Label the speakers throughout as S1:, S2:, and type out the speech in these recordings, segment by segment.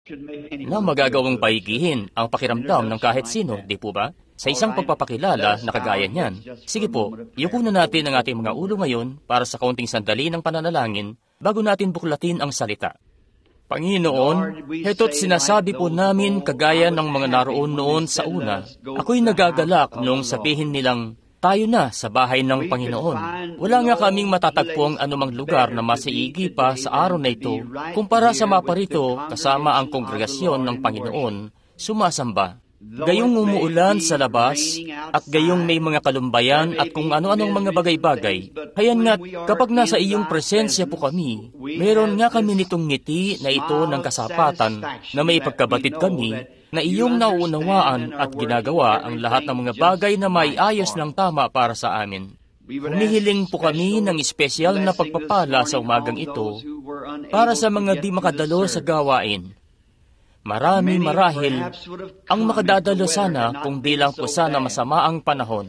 S1: na magagawang paigihin ang pakiramdam ng kahit sino, di po ba? Sa isang pagpapakilala na kagaya niyan. Sige po, yuko na natin ang ating mga ulo ngayon para sa kaunting sandali ng pananalangin bago natin buklatin ang salita. Panginoon, heto't sinasabi po namin kagaya ng mga naroon noon sa una. Ako'y nagagalak nung sabihin nilang, tayo na sa bahay ng Panginoon. Wala nga kaming matatagpong anumang lugar na masiigi pa sa araw na ito kumpara sa maparito kasama ang kongregasyon ng Panginoon, sumasamba. Gayong umuulan sa labas, at gayong may mga kalumbayan at kung ano-anong mga bagay-bagay, hayan nga't kapag nasa iyong presensya po kami, mayroon nga kami nitong ngiti na ito ng kasapatan na may pagkabatid kami na iyong nauunawaan at ginagawa ang lahat ng mga bagay na maiayos ng tama para sa amin. Humihiling po kami ng espesyal na pagpapala sa umagang ito para sa mga di makadalo sa gawain. Marami marahil ang makadadalo sana kung di lang po sana masama ang panahon.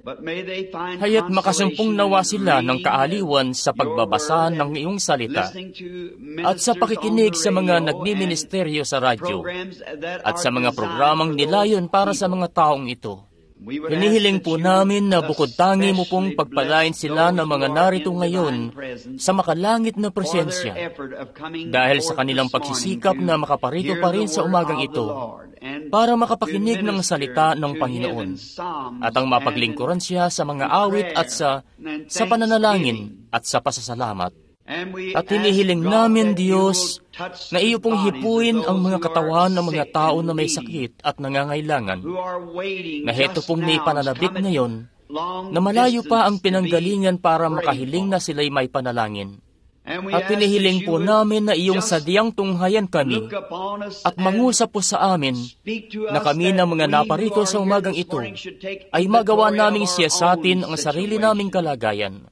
S1: Haya't makasumpong nawa sila ng kaaliwan sa pagbabasa ng iyong salita at sa pakikinig sa mga nagmiministeryo sa radyo at sa mga programang nilayon para sa mga taong ito. Hinihiling po namin na bukod tangi mo pong pagpalain sila ng mga narito ngayon sa makalangit na presensya dahil sa kanilang pagsisikap na makaparito pa rin sa umagang ito para makapakinig ng salita ng Panginoon at ang mapaglingkuran siya sa mga awit at sa pananalangin at sa pasasalamat. At hinihiling namin, Diyos, na iyo pong hipuin ang mga katawan ng mga tao na may sakit at nangangailangan, na heto pong may pananabik ngayon, na malayo pa ang pinanggalingan para makahiling na sila'y may panalangin. At hinihiling po namin na iyong sadyang tunghayan kami at mangusap po sa amin na kami ng mga naparito sa umagang ito ay magawa naming siyasatin ang sarili naming kalagayan.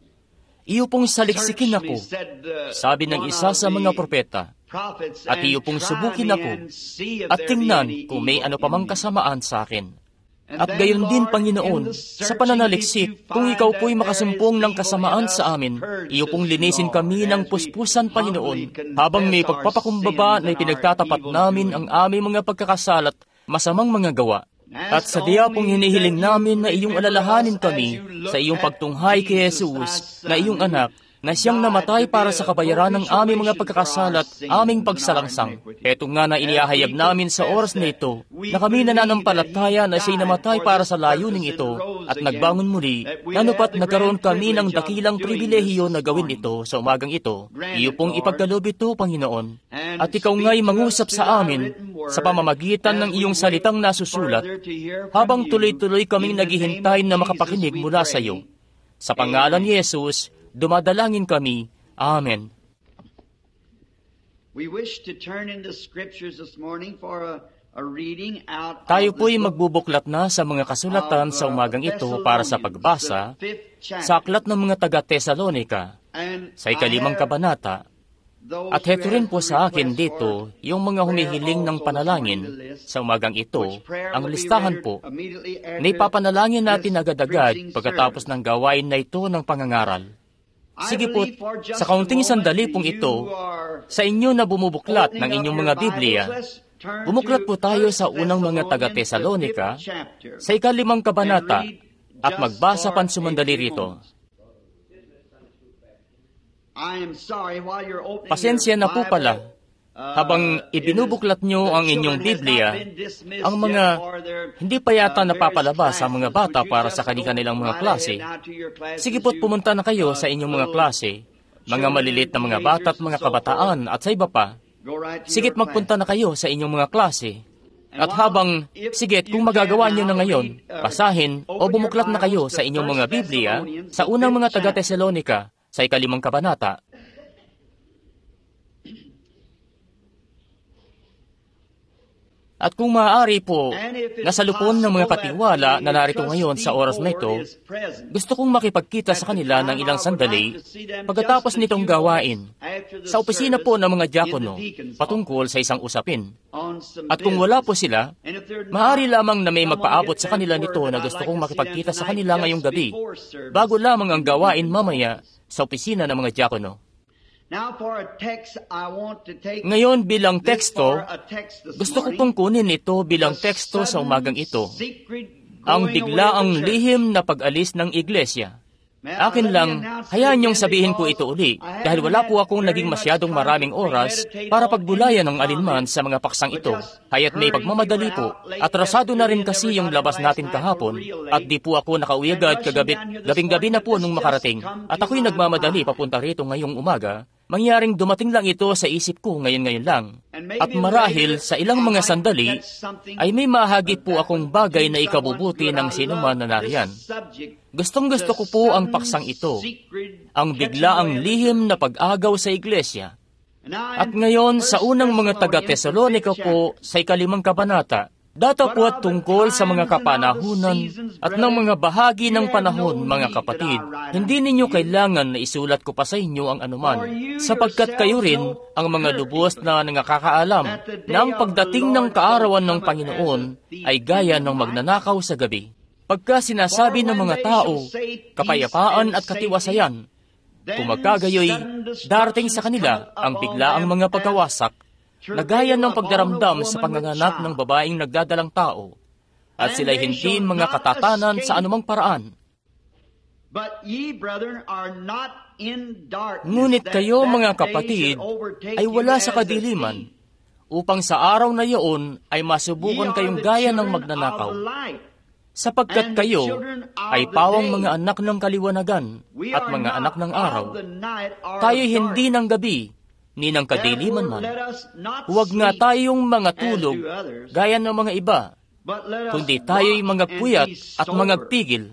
S1: Iyo pong saliksikin ako, sabi ng isa sa mga propeta, at iyo pong subukin ako, at tingnan kung may ano pamang kasamaan sa akin. At gayon din, Panginoon, sa pananaliksik, kung ikaw po'y makasumpong ng kasamaan sa amin, iyo pong linisin kami ng puspusan, Panginoon, habang may pagpapakumbaba na ipinagtatapat namin ang aming mga pagkakasalat, masamang mga gawa. At sa diya pong hinihiling namin na iyong alalahanin kami sa iyong pagtunghay kay Jesus na iyong anak na siyang namatay para sa kabayaran ng aming mga pagkakasalat, aming pagsalangsang. Eto nga na inihahayag namin sa oras na ito, na kami nananampalataya na siya'y namatay para sa layuning ito, at nagbangon muli, nanupat nagkaroon kami ng dakilang pribilehiyo na gawin ito sa umagang ito. Iyo pong ipagkaloob ito, Panginoon. At ikaw nga'y mangusap sa amin sa pamamagitan ng iyong salitang nasusulat, habang tuloy-tuloy kaming naghihintay na makapakinig mula sa iyo. Sa pangalan ni Jesus, dumadalangin kami. Amen. Tayo po'y magbubuklat na sa mga kasulatan sa umagang ito para sa pagbasa sa aklat ng mga taga-Tesalonika sa 5 kabanata. At heto rin po sa akin dito yung mga humihiling ng panalangin sa umagang ito, ang listahan po na ipapanalangin natin agad-agad pagkatapos ng gawain na ito ng pangangaral. Sige po, sa kaunting sandali pong ito, sa inyo na bumubuklat ng inyong mga Biblia, bumuklat po tayo sa unang mga taga-Tesalonika, sa 5 kabanata, at magbasa pansumandali rito. Pasensya na po pala, habang ibinubuklat nyo ang inyong Biblia, ang mga hindi pa yata napapalabas sa mga bata para sa kanilang mga klase. Sige po't pumunta na kayo sa inyong mga klase, mga malilit na mga bata at mga kabataan at sa iba pa. Sige't magpunta na kayo sa inyong mga klase. At sige't kung magagawa nyo na ngayon, basahin o bumuklat na kayo sa inyong mga Biblia sa unang mga taga-Tesalonika sa 5 kabanata. At kung maaari po, nasa lupon ng mga katiwala na narito ngayon sa oras na ito, gusto kong makipagkita sa kanila ng ilang sandali pagkatapos nitong gawain sa opisina po ng mga diakono patungkol sa isang usapin. At kung wala po sila, maaari lamang na may magpaabot sa kanila nito na gusto kong makipagkita sa kanila ngayong gabi, bago lamang ang gawain mamaya sa opisina ng mga diakono. Ngayon bilang teksto, gusto ko pong kunin ito bilang teksto sa umagang ito. Ang biglaang lihim na pag-alis ng iglesia. Akin lang, hayaan niyong sabihin ko ito uli dahil wala po akong naging masyadong maraming oras para pagbulayan ng alinman sa mga paksang ito. Haya't may pagmamadali po. Atrasado na rin kasi yung labas natin kahapon at di po ako nakauwi agad kagabi. Gabing-gabi na po nung makarating at ako'y nagmamadali papunta rito ngayong umaga. Mangyaring dumating lang ito sa isip ko ngayon lang. At marahil sa ilang mga sandali ay may mahagip po akong bagay na ikabubuti ng sinuman na nariyan. Gustong-gusto ko po ang paksang ito, ang biglaang lihim na pag-agaw sa iglesia. At ngayon sa unang mga taga-Tesalonika po sa 5 kabanata, datapwat tungkol sa mga kapanahunan at ng mga bahagi ng panahon, mga kapatid. Hindi ninyo kailangan na isulat ko pa sa inyo ang anuman, sapagkat kayo rin ang mga lubos na nakakaalam na ang pagdating ng kaarawan ng Panginoon ay gaya ng magnanakaw sa gabi. Pagka sinasabi ng mga tao, kapayapaan at katiwasayan, kung magkagayoy, darating sa kanila ang biglaang mga pagkawasak, na gaya ng pagdaramdam sa panganganak ng babaeng nagdadalang tao, at sila'y hindi mga katatanan sa anumang paraan. Ngunit kayo, mga kapatid, ay wala sa kadiliman, upang sa araw na iyon ay masubukan kayong gaya ng magnanakaw. Sapagkat kayo ay pawang mga anak ng kaliwanagan at mga anak ng araw. Tayo'y hindi ng gabi, ni ng kadiliman man. Huwag nga tayong mga tulog, gaya ng mga iba, kundi tayo'y mga puyat at mga pigil.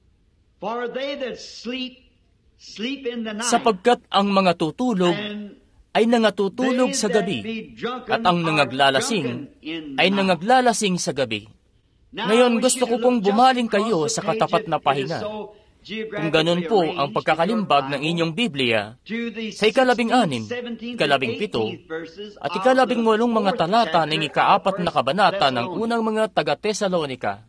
S1: Sapagkat ang mga tutulog ay nangatutulog sa gabi, at ang nangaglalasing ay nangaglalasing sa gabi. Ngayon gusto ko pong bumaling kayo sa katapat na pahinga. Kung ganun po ang pagkakalimbag ng inyong Biblia sa 16, 17, at 18 mga talata ng 4 na kabanata ng unang mga taga-Tesalonika.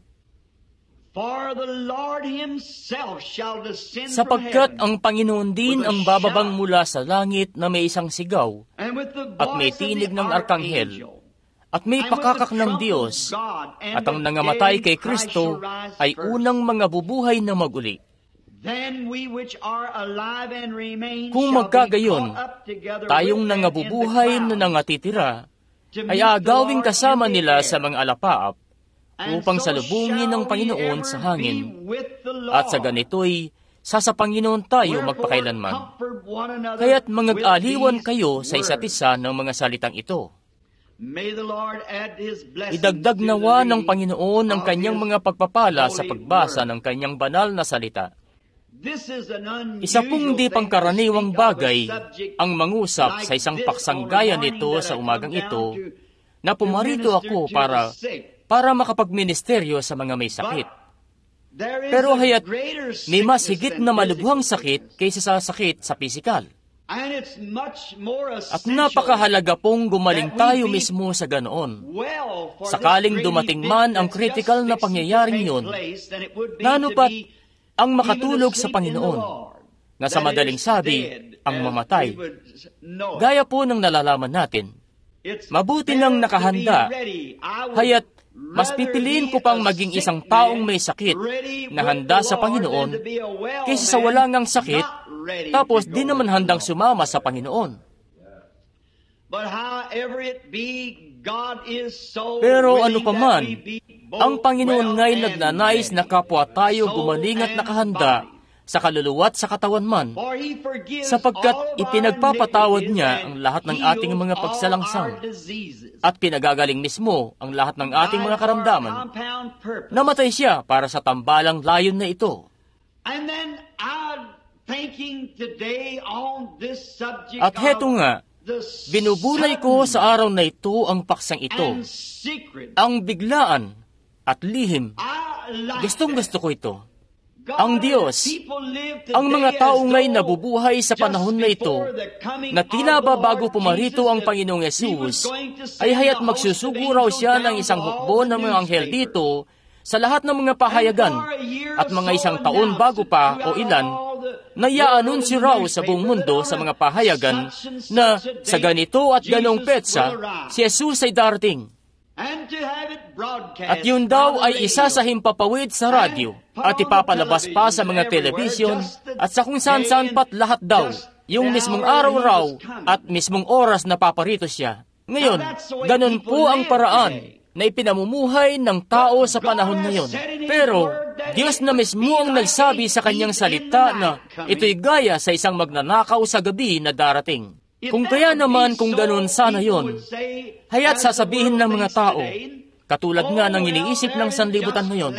S1: Sapagkat ang Panginoon din ang bababang mula sa langit na may isang sigaw, at may tinig ng arkanghel, at may pakakak ng Diyos, at ang nangamatay kay Kristo ay unang mga bubuhay na maguli. Kung magkagayon, tayong nangabubuhay na nangatitira, ay agawing kasama nila sa mga alapaap, upang salubungin ng Panginoon sa hangin, at sa ganito'y sa Panginoon tayo magpakailanman. Kaya't mangag-aliwan kayo sa isa't isa ng mga salitang ito. Idagdag nawa ng Panginoon ang kanyang mga pagpapala sa pagbasa ng kanyang banal na salita. Isa pong di pangkaraniwang bagay ang mangusap sa isang paksang gaya nito sa umagang ito, na pumarito ako para makapagministeryo sa mga may sakit. Pero haya't may mas higit na malubhang sakit kaysa sa sakit sa pisikal. At napakahalaga pong gumaling tayo mismo sa ganoon. Sakaling dumating man ang critical na pangyayaring yun, nanupat ang makatulog sa Panginoon, na sa madaling sabi, ang mamatay. Gaya po ng nalalaman natin, mabuti nang nakahanda, haya't mas pipiliin ko pang maging isang taong may sakit na handa sa Panginoon kaysa sa wala ngang sakit, tapos di naman handang sumama sa Panginoon. Pero ano pa man, ang Panginoon nga'y nagnanais na kapwa tayo gumaling at nakahanda sa kaluluwa at sa katawan man, sapagkat ipinagpapatawad niya ang lahat ng ating mga pagsalangsang at pinagagaling mismo ang lahat ng ating mga karamdaman. Namatay siya para sa tambalang layon na ito. At heto nga, binubulay ko sa araw na ito ang paksang ito, ang biglaan at lihim. Gustong-gusto ko ito. Ang Diyos, ang mga tao nga'y nabubuhay sa panahon na ito, na tila ba bago pumarito ang Panginoong Yesus, ay haya't magsusuguraw siya ng isang hukbo ng mga anghel dito sa lahat ng mga pahayagan, at mga isang taon bago pa o ilan, na i-anunsyo raw sa buong mundo sa mga pahayagan na sa ganito at ganong petsa, si Jesus ay darating. At yun daw ay isa sa himpapawid sa radyo at ipapalabas pa sa mga telebisyon at sa kung saan-saan pat lahat daw, yung mismong araw raw at mismong oras na paparito siya. Ngayon, ganun po ang paraan na ipinamumuhay ng tao sa panahon ngayon. Pero, Diyos na mismo ang nagsabi sa kanyang salita na ito'y gaya sa isang magnanakaw sa gabi na darating. Kung kaya naman kung ganun sana yon, haya't sasabihin ng mga tao, katulad nga ng iniisip ng sanlibutan ngayon,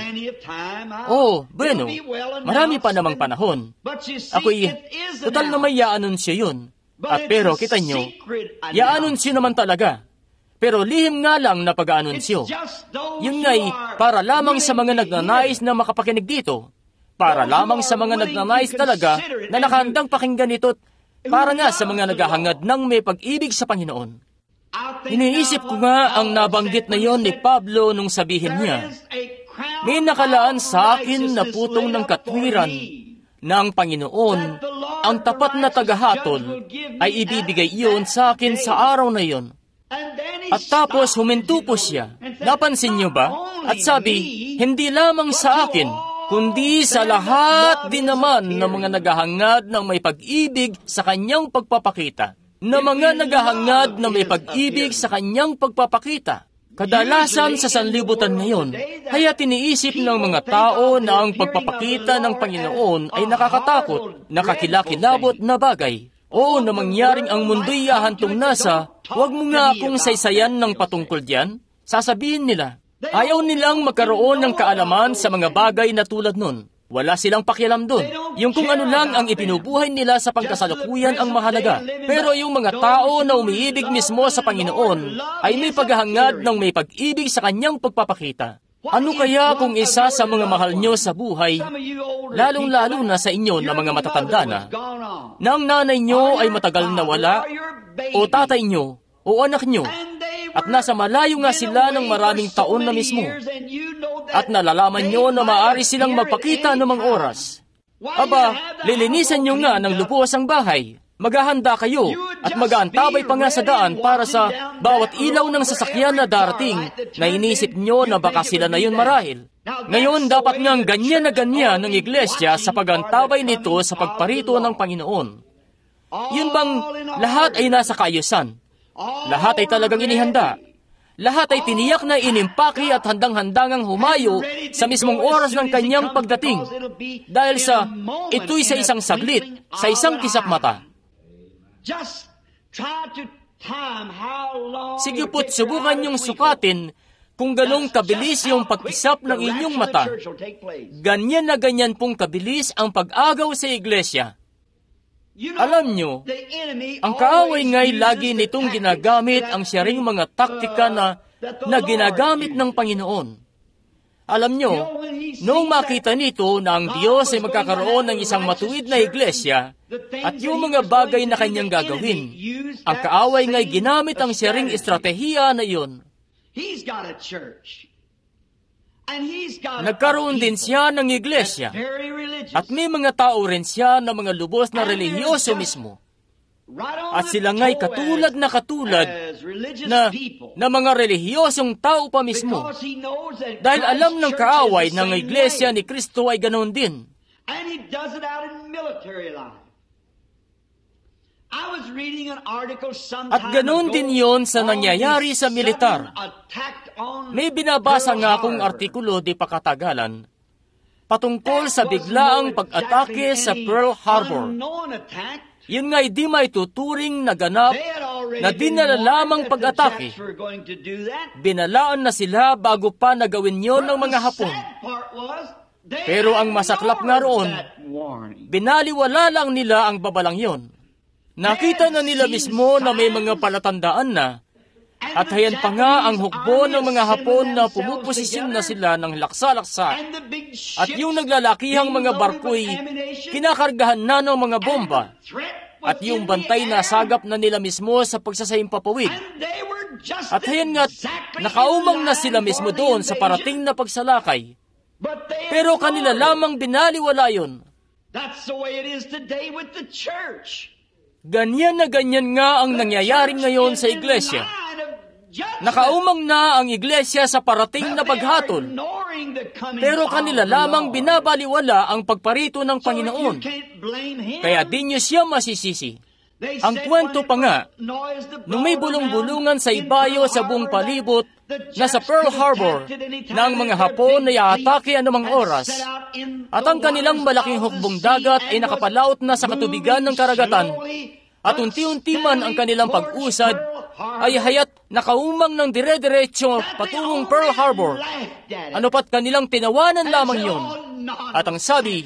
S1: bueno, marami pa namang panahon. Ako'y, total na may i-anunsyo yun. At pero, kita nyo, i-anunsyo naman talaga. Pero lihim nga lang na pag-aanunsyo. Yun nga'y para lamang sa mga nagnanais na makapakinig dito. Para lamang sa mga nagnanais talaga na nakahandang pakinggan ito para nga sa mga naghahangad ng may pag-ibig sa Panginoon. Iniisip ko nga ang nabanggit na yon ni Pablo nung sabihin niya, may nakalaan sa akin na putong ng katwiran ng Panginoon, ang tapat na tagahatol ay ibibigay iyon sa akin sa araw na iyon. At tapos huminto po siya. Napansin niyo ba? At sabi, hindi lamang sa akin, kundi sa lahat din naman ng mga naghahangad ng may pag-ibig sa kanyang pagpapakita. Na mga naghahangad ng may pag-ibig sa kanyang pagpapakita. Kadalasan sa sanlibutan ngayon, kaya tiniisip ng mga tao na ang pagpapakita ng Panginoon ay nakakatakot, nakakilakilabot na bagay. Oo, na mangyaring ang mundo'y ahantong nasa, huwag mo nga akong saysayan ng patungkol diyan. Sasabihin nila, ayaw nilang magkaroon ng kaalaman sa mga bagay na tulad nun. Wala silang pakialam doon. Yung kung ano lang ang ipinubuhay nila sa pagkasalukuyan ang mahalaga. Pero yung mga tao na umiibig mismo sa Panginoon ay may paghahangad ng may pag-ibig sa kanyang pagpapakita. Ano kaya kung isa sa mga mahal nyo sa buhay, lalong-lalo na sa inyo na mga matatanda na ang nanay nyo ay matagal na wala, o tatay nyo, o anak nyo, at nasa malayo nga sila ng maraming taon na mismo, at nalalaman nyo na maaari silang magpakita ng mga oras. Aba, lilinisan nyo nga ng lubos ang bahay. Maghahanda kayo at mag-aantabay pa nga sa daan para sa bawat ilaw ng sasakyan na darating na inisip nyo na baka sila na yun marahil. Ngayon, dapat ngang ganyan na ganyan ng iglesia sa pag-aantabay nito sa pagparito ng Panginoon. Yun bang lahat ay nasa kaayusan? Lahat ay talagang inihanda. Lahat ay tiniyak na inimpaki at handang-handangang humayo sa mismong oras ng kanyang pagdating. Dahil sa ito'y sa isang saglit, sa isang kisap mata. Sige po't subukan niyong sukatin kung ganong kabilis yung pagkisap ng inyong mata. Ganyan na ganyan pong kabilis ang pag-agaw sa iglesia. Alam nyo, ang kaaway nga'y lagi nitong ginagamit ang siyaring mga taktika na ginagamit ng Panginoon. Alam nyo, noong makita nito na ang Diyos ay magkakaroon ng isang matuwid na iglesia at yung mga bagay na kanyang gagawin, ang kaaway nga'y ginamit ang siyaring estratehiya na iyon. Nagkaroon din siya ng iglesia at may mga tao rin siya na mga lubos na relihiyoso mismo. At sila nga'y katulad na mga relihiyosong tao pa mismo. Dahil alam ng kaaway na ang iglesia ni Kristo ay ganoon din. At ganoon din yon sa nangyayari sa militar. May binabasa nga akong artikulo di pakatagalan patungkol sa biglaang pag-atake sa Pearl Harbor. Yun nga'y di may tuturing na ganap na di na lamang pag-atake. Binalaan na sila bago pa nagawin yon ng mga Hapon. Pero ang masaklap nga roon, binaliwala lang nila ang babalang yon. Nakita na nila mismo na may mga palatandaan na, at hayan pa nga ang hukbo ng mga Hapon na pumuposisyon na sila ng laksa-laksa. At yung naglalakihang mga barko'y kinakargahan na ng mga bomba. At yung bantay na sagap na nila mismo sa pagsasahimpapawid. At hayan nga't nakaumang na sila mismo doon sa parating na pagsalakay. Pero kanila lamang binaliwala yun.
S2: That's the way it is today with the church.
S1: Ganyan na ganyan nga ang nangyayari ngayon sa iglesia. Nakaumang na ang iglesia sa parating na paghatol, pero kanila lamang binabaliwala ang pagparito ng Panginoon. Kaya di niyo siya masisisi. Ang kwento pa nga, nung may bulong-bulungan sa ibayo sa buong palibot na sa Pearl Harbor na ang mga Hapon ay aatake anumang oras, at ang kanilang malaking hukbong dagat ay nakapalaot na sa katubigan ng karagatan, at unti-unti man ang kanilang pag-usad ay hayat nakaumang ng dire-diretso patungong Pearl Harbor. Ano pat kanilang tinawanan lamang yon. At ang sabi,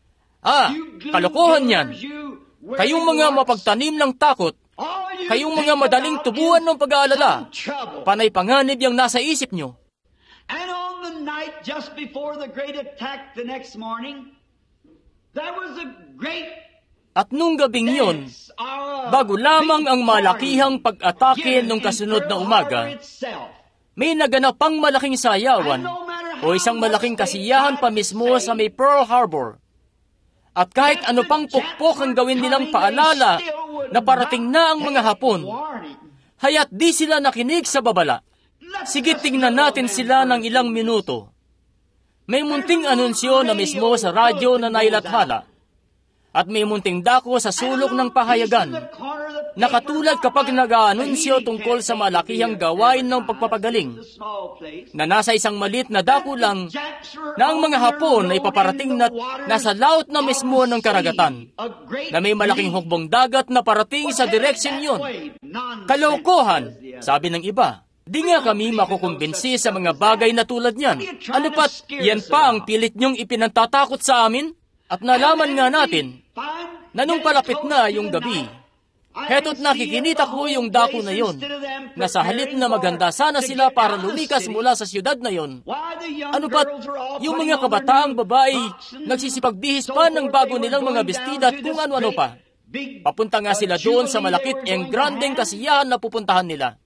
S1: kalokohan yan. Kayong mga mapagtanim ng takot, kayong mga madaling tubuan ng pag-aalala, panay panganib yung nasa isip nyo.
S2: And on the night just before the great attack the next morning, there was a great
S1: At nung gabing yon, bago lamang ang malakihang pag-atake nung kasunod na umaga, may naganapang malaking sayawan o isang malaking kasiyahan pa mismo sa may Pearl Harbor. At kahit ano pang pukpok ang gawin nilang paalala na parating na ang mga Hapon, hayat di sila nakinig sa babala. Sige, tingnan natin sila ng ilang minuto. May munting anunsyo na mismo sa radyo na nailathala. At may munting dako sa sulok ng pahayagan, na katulad kapag nag-aanunsyo tungkol sa malakihang gawain ng pagpapagaling, na nasa isang maliit na dako lang, na ang mga Hapon ay paparating na nasa laot na mismo ng karagatan, na may malaking hukbong dagat na parating sa direksyon yun. Kalokohan, sabi ng iba. Di nga kami makukumbinsi sa mga bagay na tulad niyan. Ano pat, yan pa ang pilit niyong ipinantatakot sa amin? At nalaman nga natin na nung palapit na yung gabi, heto't nakikinita ko yung dako na yon, na sa halip na maganda sana sila para lumikas mula sa siyudad na yon. Ano ba't yung mga kabataang babae nagsisipagbihis pa ng bago nilang mga bestida at kung ano-ano pa? Papunta nga sila doon sa malakit ang grandeng kasiyahan na pupuntahan nila.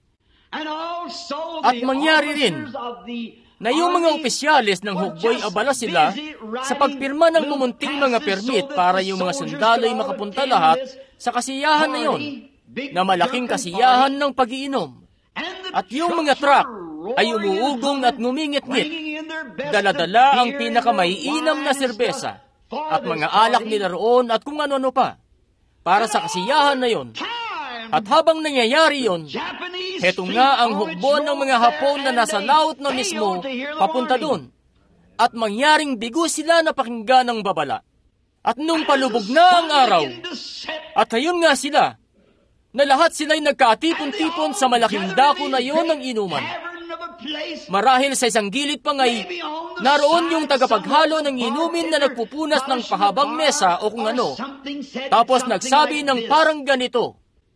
S1: At mangyari rin na yung mga opisyalis ng hukboy abala sila sa pagpirma ng mumunting mga permit para yung mga sundalo ay makapunta lahat sa kasiyahan na yon, na malaking kasiyahan ng pag-iinom. At yung mga truck ay umuugong at ngumingit-ngit, dala-dala ang pinakamaiinam na serbesa at mga alak nila roon at kung ano-ano pa para sa kasiyahan na yon. At habang nangyayari yon, heto nga ang hukbo ng mga Hapon na nasa laot na mismo papunta doon. At mangyaring bigo sila na pakinggan ng babala. At nung palubog na ang araw, at ayun nga sila, na lahat sila'y nagkaatipon-tipon sa malaking dako na yon ng inuman. Marahil sa isang gilid pa ngay, naroon yung tagapaghalo ng inumin na nagpupunas ng pahabang mesa o kung ano. Tapos nagsabi ng parang ganito,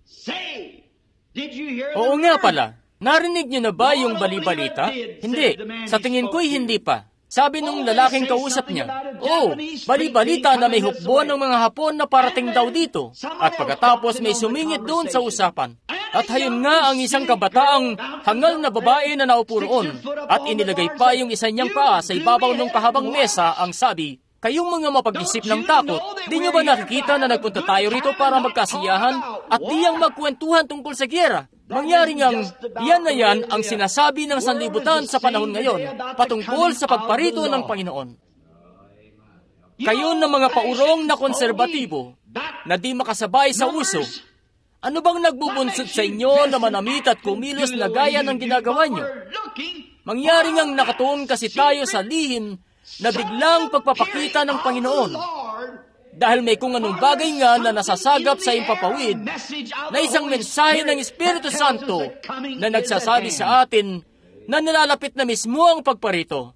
S1: oo nga pala, narinig niyo na ba yung balibalita? Hindi, sa tingin ko'y hindi pa. Sabi nung lalaking kausap niya, balibalita na may hukbo ng mga Hapon na parating daw dito. At pagkatapos may sumingit doon sa usapan. At hayun nga ang isang kabataang hangal na babae na naupo roon. At inilagay pa yung isa niyang paa sa ibabaw ng pahabang mesa ang sabi, kayong mga mapag-isip ng takot, di nyo ba nakikita na nagpunta tayo rito para magkasiyahan at diyang magkwentuhan tungkol sa gyera? Mangyari ngang yan na yan ang sinasabi ng sanlibutan sa panahon ngayon patungkol sa pagparito ng Panginoon. Kayo na mga paurong na konserbatibo na di makasabay sa uso, ano bang nagbubunsod sa inyo na manamit at kumilos na gaya ng ginagawa nyo? Mangyari ngang nakatuon kasi tayo sa lihim na biglang pagpapakita ng Panginoon. Dahil may kung anong bagay nga na nasasagap sa impapawid na isang mensahe ng Espiritu Santo na nagsasabi sa atin na nalalapit na mismo ang pagparito.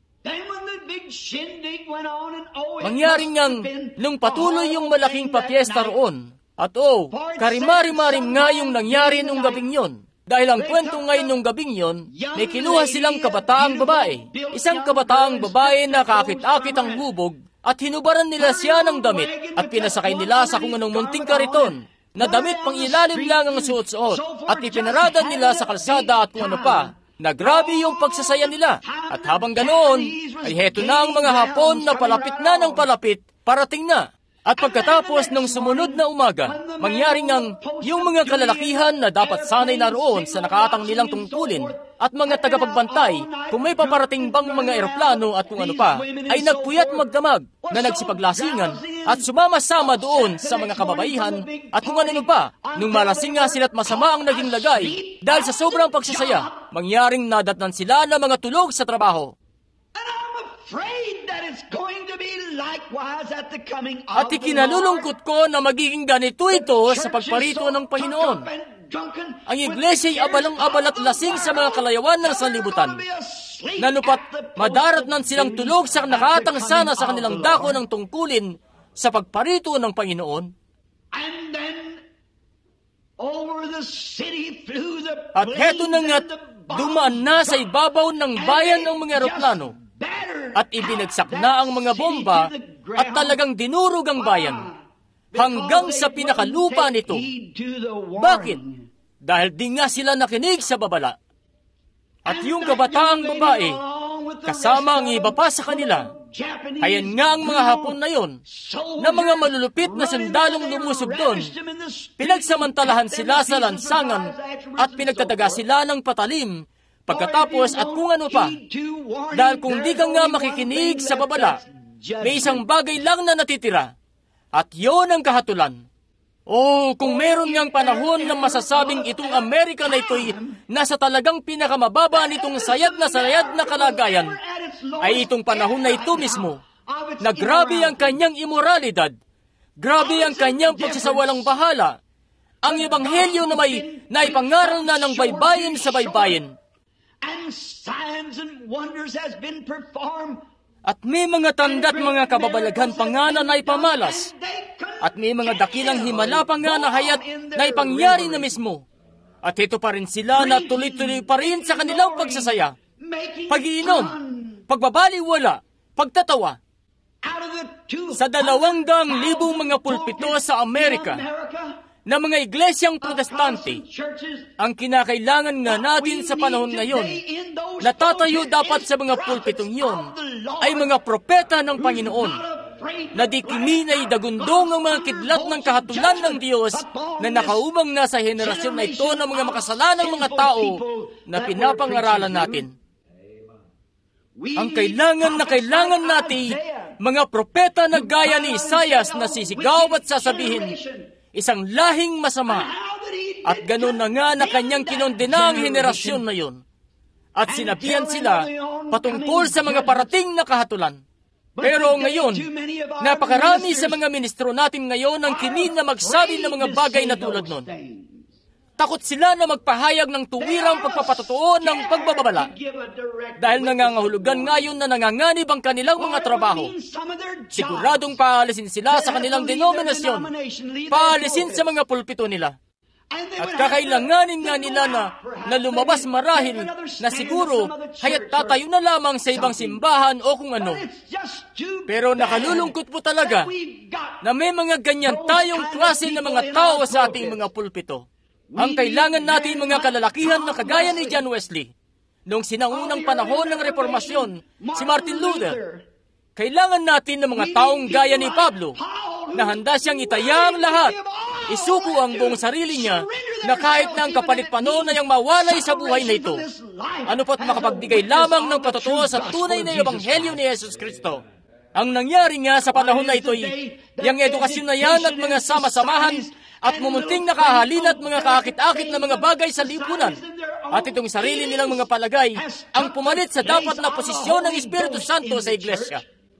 S1: Mangyari ngang nung patuloy yung malaking papiesta roon, at karimari-marim nga yung nangyari nung gabing yon. Dahil ang kwento ngayon nung gabing yon, may kinuha silang kabataang babae. Isang kabataang babae na kaakit-akit ang hubog at hinubaran nila siya ng damit at pinasakay nila sa kung anong munting kariton na damit pang ilalim lang ang suot-suot at ipinarada nila sa kalsada at kung ano pa na grabe yung pagsasaya nila. At habang ganoon, ay heto na ang mga Hapon na palapit na ng palapit, parating na. At pagkatapos ng sumunod na umaga, mangyari ngang yung mga kalalakihan na dapat sanay naroon sa nakaatang nilang tungkulin at mga tagapagbantay kung may paparating bang mga eroplano at kung ano pa, ay nagpuyat magdamag na nagsipaglasingan at sumama-sama doon sa mga kababaihan at kung ano pa, nung malasing nga sila't masama ang naging lagay dahil sa sobrang pagsasaya, mangyaring nadatnan sila ng mga tulog sa trabaho. At ikinalulungkot ko na magiging ganito ito sa pagparito ng Panginoon. Ang iglesiya'y abalang-abal at lasing sa mga kalayawan ng sanlibutan. Nanupat madaratnan silang tulog sa nakaatang sana sa kanilang dako ng tungkulin sa pagparito ng Panginoon. At heto na nga't dumaan na sa ibabaw ng bayan ng mga eroplano. At ibinagsak na ang mga bomba at talagang dinurog ang bayan hanggang sa pinakalupa nito. Bakit? Dahil di nga sila nakinig sa babala. At yung kabataang babae, kasama ang iba pa sa kanila, ayan nga ang mga Hapon na yon, na mga malulupit na sundalong lumusog doon, pinagsamantalahan sila sa lansangan at pinagtataga sila ng patalim. Pagkatapos at kung ano pa, dahil kung di ka nga makikinig sa babala, may isang bagay lang na natitira, at yon ang kahatulan. Kung meron ngang panahon na masasabing itong Amerika na ito'y nasa talagang pinakamababa nitong sayad na kalagayan, ay itong panahon na ito mismo, na grabe ang kanyang imoralidad, grabe ang kanyang pagsasawalang bahala, ang ebanghelyo na may naipangaral na ng baybayin sa baybayin. At may mga tanda at mga kababalaghan pa nga na naipamalas. At may mga dakilang himala pa nga na hayat na ipangyari na mismo. At ito pa rin sila na tuloy-tuloy pa rin sa kanilang pagsasaya. Pag-iinom, pagbabaliwala, pagtatawa. Sa 200,000 mga pulpito sa Amerika, na mga iglesyang protestante, ang kinakailangan nga natin sa panahon ngayon, natatayo dapat sa mga pulpitong yon, ay mga propeta ng Panginoon, na di kiminay dagundong ang mga kidlat ng kahatulan ng Diyos na nakaubang na sa henerasyon na ito ng mga makasalanang mga tao na pinapangaralan natin. Ang kailangan natin, mga propeta na gaya ni Isaias na sisigaw at sasabihin, isang lahing masama. At ganun na nga na kanyang kinondena ang henerasyon na yun. At sinabihan sila patungkol sa mga parating na kahatulan. Pero ngayon, napakarami sa mga ministro natin ngayon ang kinin na magsabi ng mga bagay na tulad nun. Takot sila na magpahayag ng tuwirang pagpapatotoo ng pagbababala. Dahil nangangahulugan ngayon na nanganganib ang kanilang mga trabaho. Siguradong paalisin sila sa kanilang denominasyon. Paalisin sa mga pulpito nila. At kakailanganin nga nila na lumabas marahil na siguro haya't tatayo na lamang sa ibang simbahan o kung ano. Pero nakalulungkot po talaga na may mga ganyan tayong klase ng mga tao sa ating mga pulpito. Ang kailangan natin mga kalalakihan na kagaya ni John Wesley, noong sinaunang panahon ng Reformasyon, si Martin Luther. Kailangan natin ng mga taong gaya ni Pablo, na handa siyang itaya ang lahat, isuko ang buong sarili niya, na kahit na ang kapalit panon ay ang mawalay sa buhay na ito. Ano pa't makapagbigay lamang ng patotoo sa tunay na ebanghelyo ni Jesus Kristo. Ang nangyari nga sa panahon na ito'y, yung edukasyon na yan at mga sama-samahan, at mumunting nakahalin at mga kaakit-akit na mga bagay sa lipunan. At itong sarili nilang mga palagay ang pumalit sa dapat na posisyon ng Espiritu Santo sa iglesia.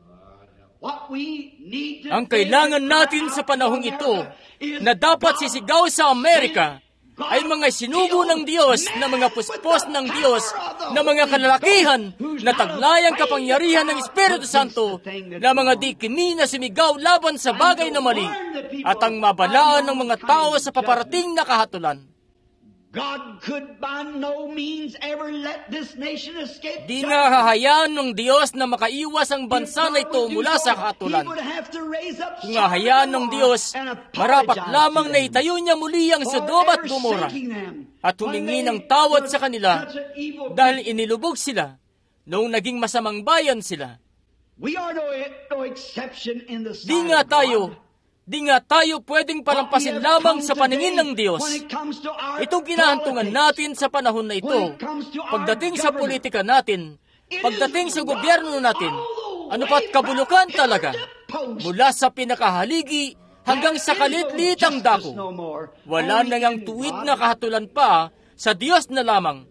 S1: Ang kailangan natin sa panahong ito na dapat sisigaw sa Amerika ay mga sinugo ng Diyos na mga puspos ng Diyos na mga kalalakihan na taglay ang kapangyarihan ng Espiritu Santo na mga dikimi na sumigaw laban sa bagay na mali at ang mabalaan ng mga tao sa paparating na kahatulan. Di nga hahayaan ng Diyos na makaiwas ang bansa na ito mula sa kahatulan. Kung hahayaan ng Diyos, marapat lamang na itayo niya muli ang Sodom at Gomorra at humingi ng tawad sa kanila dahil inilubog sila noong naging masamang bayan sila. Di nga tayo Di nga tayo pwedeng palampasin lamang sa paningin ng Diyos. Itong kinahantungan natin sa panahon na ito, pagdating sa politika natin, pagdating sa gobyerno natin, ano pa't kabulukan talaga, mula sa pinakahaligi hanggang sa kalitlit-litang dako. Wala na ngang tuwid na kahatulan pa sa Diyos na lamang.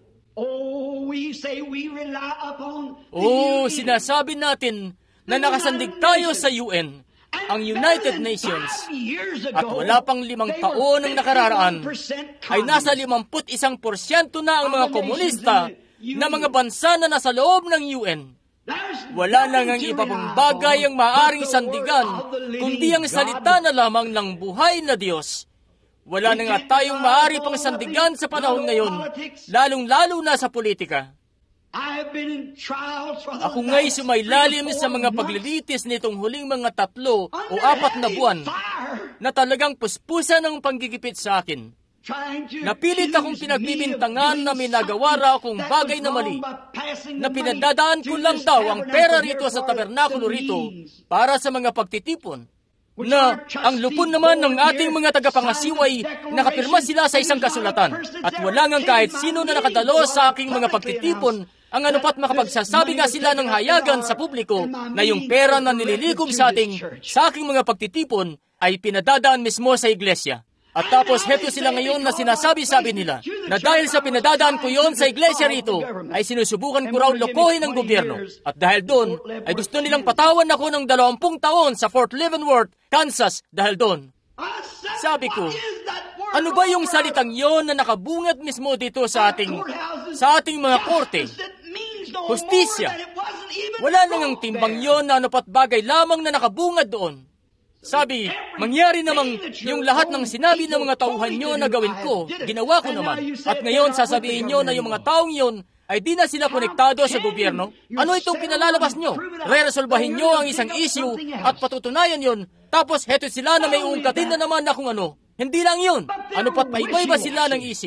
S1: Sinasabi natin na nakasandig tayo sa UN, ang United Nations, at wala pang 5 taon ang nakararaan, ay nasa 51% na ang mga komunista na mga bansa na nasa loob ng UN. Wala na ngang iba pang bagay ang maaaring sandigan, kundi ang salita na lamang ng buhay na Diyos. Wala na nga tayong maaari pang sandigan sa panahon ngayon, lalong-lalo na sa politika. Ako nga'y sumailalim sa mga paglilitis nitong huling mga 3 o 4 na buwan na talagang puspusan ng panggigipit sa akin. Napilit akong pinagbibintangan na may nagawara akong bagay na mali, na pinadadaan ko lang daw ang pera rito sa tabernakulo rito para sa mga pagtitipon, na ang lupon naman ng ating mga tagapangasiway, nakapirma sila sa isang kasulatan, at wala ngang kahit sino na nakadalo sa aking mga pagtitipon, ang anupat makapagsasabi nga sila ng hayagan sa publiko na yung pera na nililikom sa aking mga pagtitipon ay pinadadaan mismo sa iglesia. At tapos heto sila ngayon na sinasabi-sabi nila na dahil sa pinadadaan ko yon sa iglesia rito, ay sinusubukan ko raw lokohin ng gobyerno. At dahil doon, ay gusto nilang patawan ako ng 20 taon sa Fort Leavenworth, Kansas, dahil doon. Sabi ko, ano ba yung salitang yon na nakabungad mismo dito sa ating mga korte? Hustisya. Wala nang timbang yon na anupat bagay lamang na nakabungad doon. Sabi, mangyari namang yung lahat ng sinabi ng mga tauhan nyo na gawin ko, ginawa ko naman. At ngayon sasabihin nyo na yung mga taong yon ay di na sila konektado sa gobyerno. Ano itong pinalalabas nyo? Re-resolbahin nyo ang isang issue at patutunayan yon. Tapos heto sila na may uungkatin na naman na kung ano. Hindi lang yun. Ano pa't paibay-ba sila ng isip?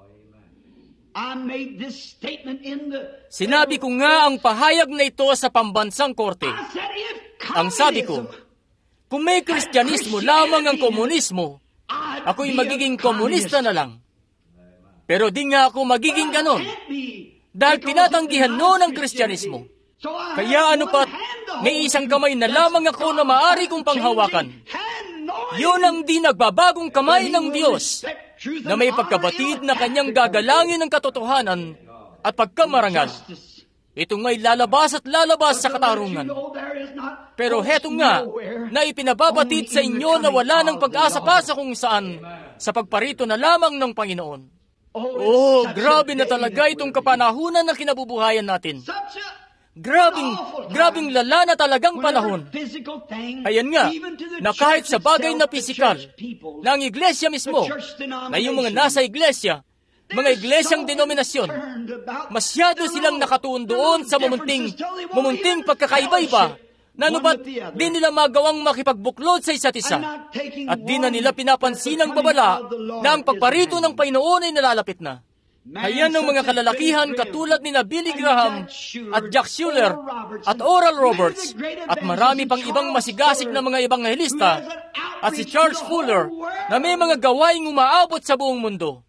S1: Sinabi ko nga ang pahayag na ito sa pambansang korte. Ang sabi ko, kung may Kristyanismo lamang ang komunismo, ako'y magiging komunista na lang. Pero di nga ako magiging ganon, dahil tinatanggihan noon ang Kristyanismo. Kaya ano pat, may isang kamay na lamang ako na maaari kong panghawakan. Yun ang di nagbabagong kamay ng Diyos, na may pagkabatid na kanyang gagalangin ng katotohanan at pagkamarangal. Ito nga'y lalabas at lalabas sa katarungan. Pero heto nga, na ipinababatid sa inyo na wala ng pag-asa pa sa kung saan, sa pagparito na lamang ng Panginoon. Grabe na talaga itong kapanahunan na kinabubuhayan natin. Grabing lala na talagang panahon. Ayan nga, na kahit sa bagay na pisikal, na ang iglesia mismo, na yung mga nasa iglesia, mga iglesyang denominasyon, masyado silang nakatuon doon sa mumunting pagkakaiba-iba, na ano ba't di nila magawang makipagbuklod sa isa't isa, at di na nila pinapansin ang babala na ang pagparito ng Panginoon ay nalalapit na. Ayan ang mga kalalakihan katulad ni Billy Graham at Jack Schuller at Oral Roberts at marami pang ibang masigasig na mga ebanghelista at si Charles Fuller na may mga gawaing umaabot sa buong mundo.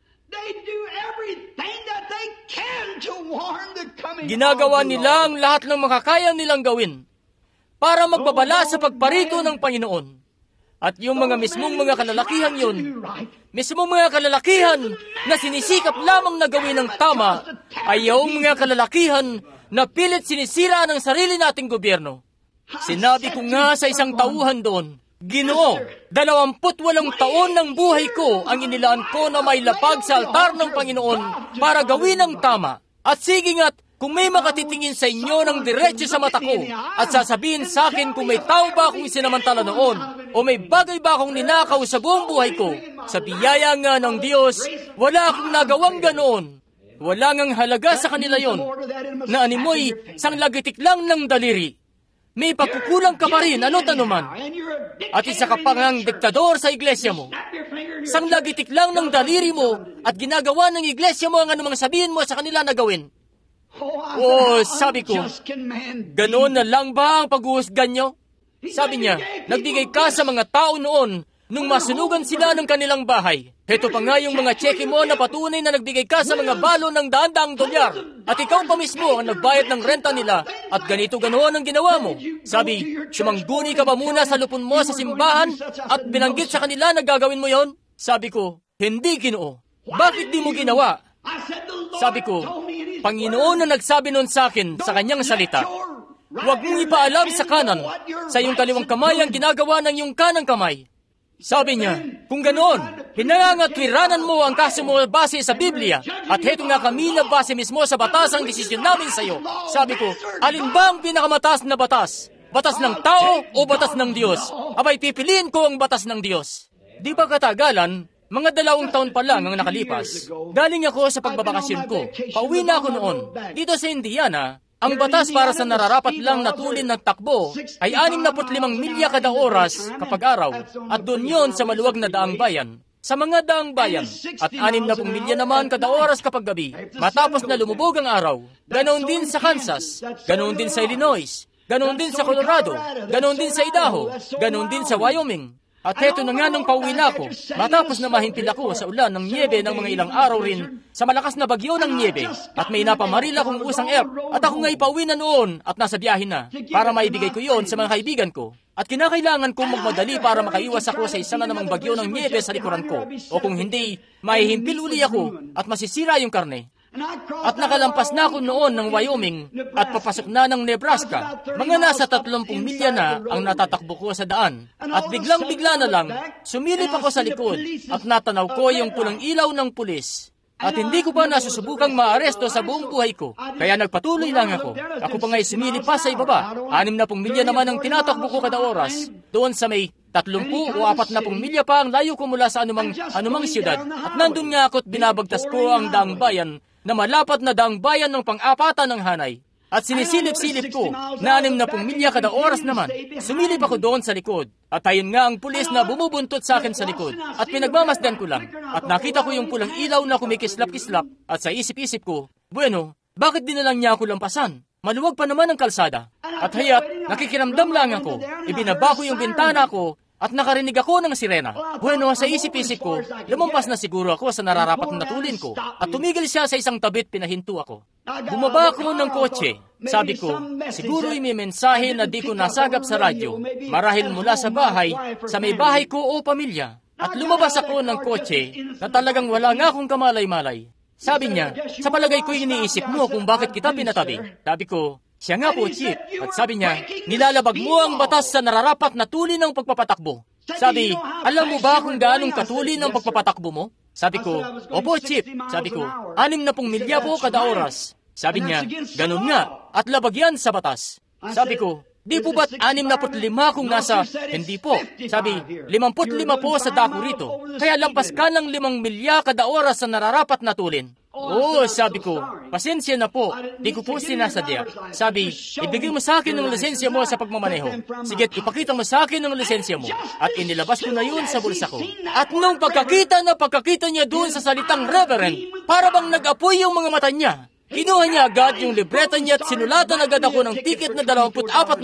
S1: Ginagawa nila ang lahat ng makakaya nilang gawin para magbabala sa pagparito ng Panginoon. At yung mga mismong mga kalalakihan yun, mismong mga kalalakihan na sinisikap lamang na gawin ng tama, ay yung mga kalalakihan na pilit sinisira ng sarili nating gobyerno. Sinabi ko nga sa isang tauhan doon, Ginoo, 28 taon ng buhay ko ang inilaan ko na may lapag sa altar ng Panginoon para gawin ang tama. At sige nga't, kung may makatitingin sa inyo ng diretso sa mata ko at sasabihin sa akin kung may tao ba akong isinamantala noon o may bagay ba akong ninakaw sa buong buhay ko, sa biyaya nga ng Diyos, wala akong nagawang ganoon. Wala ngang halaga sa kanila yon, na animoy sang lagitik lang ng daliri. May pagkukulang ka pa rin, ano't anuman. At isa ka pang ang diktador sa iglesia mo. Sang lagitik lang ng daliri mo at ginagawa ng iglesia mo ang anumang sabihin mo sa kanila na gawin. Sabi ko, ganoon na lang ba ang pag-uusgan nyo? Sabi niya, nagbigay ka sa mga tao noon nung masunugan sila ng kanilang bahay. Heto pa nga yung mga tseke mo na patunay na nagbigay ka sa mga balo ng daan-daang dolyar. At ikaw pa mismo ang nagbayad ng renta nila at ganito ganoon ang ginawa mo. Sabi, sumangguni ka ba muna sa lupon mo sa simbahan at binanggit sa kanila na gagawin mo yon? Sabi ko, hindi, Ginoo. Bakit di mo ginawa? Sabi ko, Panginoon na nagsabi noon sa akin sa kanyang salita, huwag mong ipaalam sa kanan, sa iyong kaliwang kamay ang ginagawa ng iyong kanang kamay. Sabi niya, kung ganoon, hinangangatwiranan mo ang kaso mo base sa Biblia, at heto nga kami na base mismo sa batas ang desisyon namin sa iyo. Sabi ko, alin ba ang pinakamataas na batas? Batas ng tao o batas ng Diyos? Abay, pipiliin ko ang batas ng Diyos. Di ba katagalan, mga 2 taon pa lang ang nakalipas, galing ako sa pagbabakasyon ko. Pauwi na ako noon. Dito sa Indiana, ang batas para sa nararapat lang na tulin ng takbo ay 65 milya kada oras kapag araw, at doon yon sa maluwag na daang bayan. Sa mga daang bayan, at 60 milya naman kada oras kapag gabi, matapos na lumubog ang araw. Ganoon din sa Kansas, ganoon din sa Illinois, ganoon din sa Colorado, ganoon din sa Idaho, ganoon din sa Wyoming. At heto na nga nung pauwi na ako, matapos na mahimpil ako sa ulan ng niebe ng mga ilang araw rin sa malakas na bagyo ng niebe, at may napamaril akong usang air, at ako nga'y pauwi na noon at nasa biyahe na, para maibigay ko yon sa mga kaibigan ko. At kinakailangan kong magmadali para makaiwas ako sa isa na namang bagyo ng niebe sa likuran ko, o kung hindi, mahihimpil uli ako at masisira yung karne. At nakalampas na ako noon ng Wyoming at papasok na ng Nebraska. Mga nasa 30 milya na ang natatakbo ko sa daan. At biglang-bigla na lang, sumilip ako sa likod at natanaw ko yung pulang ilaw ng pulis. At hindi ko pa nasusubukang maaresto sa buong buhay ko. Kaya nagpatuloy lang ako. Ako pa nga'y sumilip pa sa ibaba. 60 milya naman ang tinatakbo ko kada oras. Doon sa may 30 o 40 milya pa ang layo ko mula sa anumang siyudad. At nandun nga ako't binabagtas ko ang daang bayan na malapat na daang bayan ng pang-apatan ng Hanay. At sinisilip-silip ko na 60 milya kada oras naman. Sumilip ako doon sa likod. At ayun nga ang pulis na bumubuntot sa akin sa likod. At pinagmamasdan ko lang. At nakita ko yung pulang ilaw na kumikislap-kislap. At sa isip-isip ko, bueno, bakit di na lang niya ako lampasan? Maluwag pa naman ang kalsada. At hayat, nakikiramdam lang ako. Ibinaba ko yung bintana ko at nakarinig ako ng sirena. Bueno, sa isip-isip ko, lumampas na siguro ako sa nararapat na tulin ko. At tumigil siya sa isang tabit, pinahinto ako. Bumaba ako ng kotse. Sabi ko, siguro'y may mensahe na di ko nasagap sa radyo. Marahil mula sa bahay, sa may bahay ko o pamilya. At lumabas ako ng kotse na talagang wala nga akong kamalay-malay. Sabi niya, sa palagay ko iniisip mo kung bakit kita pinatabi. Sabi ko, siya nga po, Chief. At sabi niya, nilalabag mo ang batas sa nararapat na tulin ng pagpapatakbo. Sabi, alam mo ba kung gaanong katulin ng pagpapatakbo mo? Sabi ko, opo, Chief. Sabi ko, 60 milya po kada oras. Sabi niya, ganun nga, at labag yan sa batas. Sabi ko, di po ba't 65 kung nasa, hindi po. Sabi, 55 po sa dako rito. Kaya lampas ka ng 5 milya kada oras sa nararapat na tulin. Oo, sabi ko, pasensya na po, di ko po sinasadya. Sabi, ibigay mo sa akin ng lisensya mo sa pagmamaneho. Sige, ipakita mo sa akin ng lisensya mo. At inilabas ko na yun sa bulsa ko. At nung pagkakita niya doon sa salitang Reverend, para bang nag-apoy yung mga mata niya. Kinuha niya agad yung libreta niya at sinulatan agad ako ng tiket na $24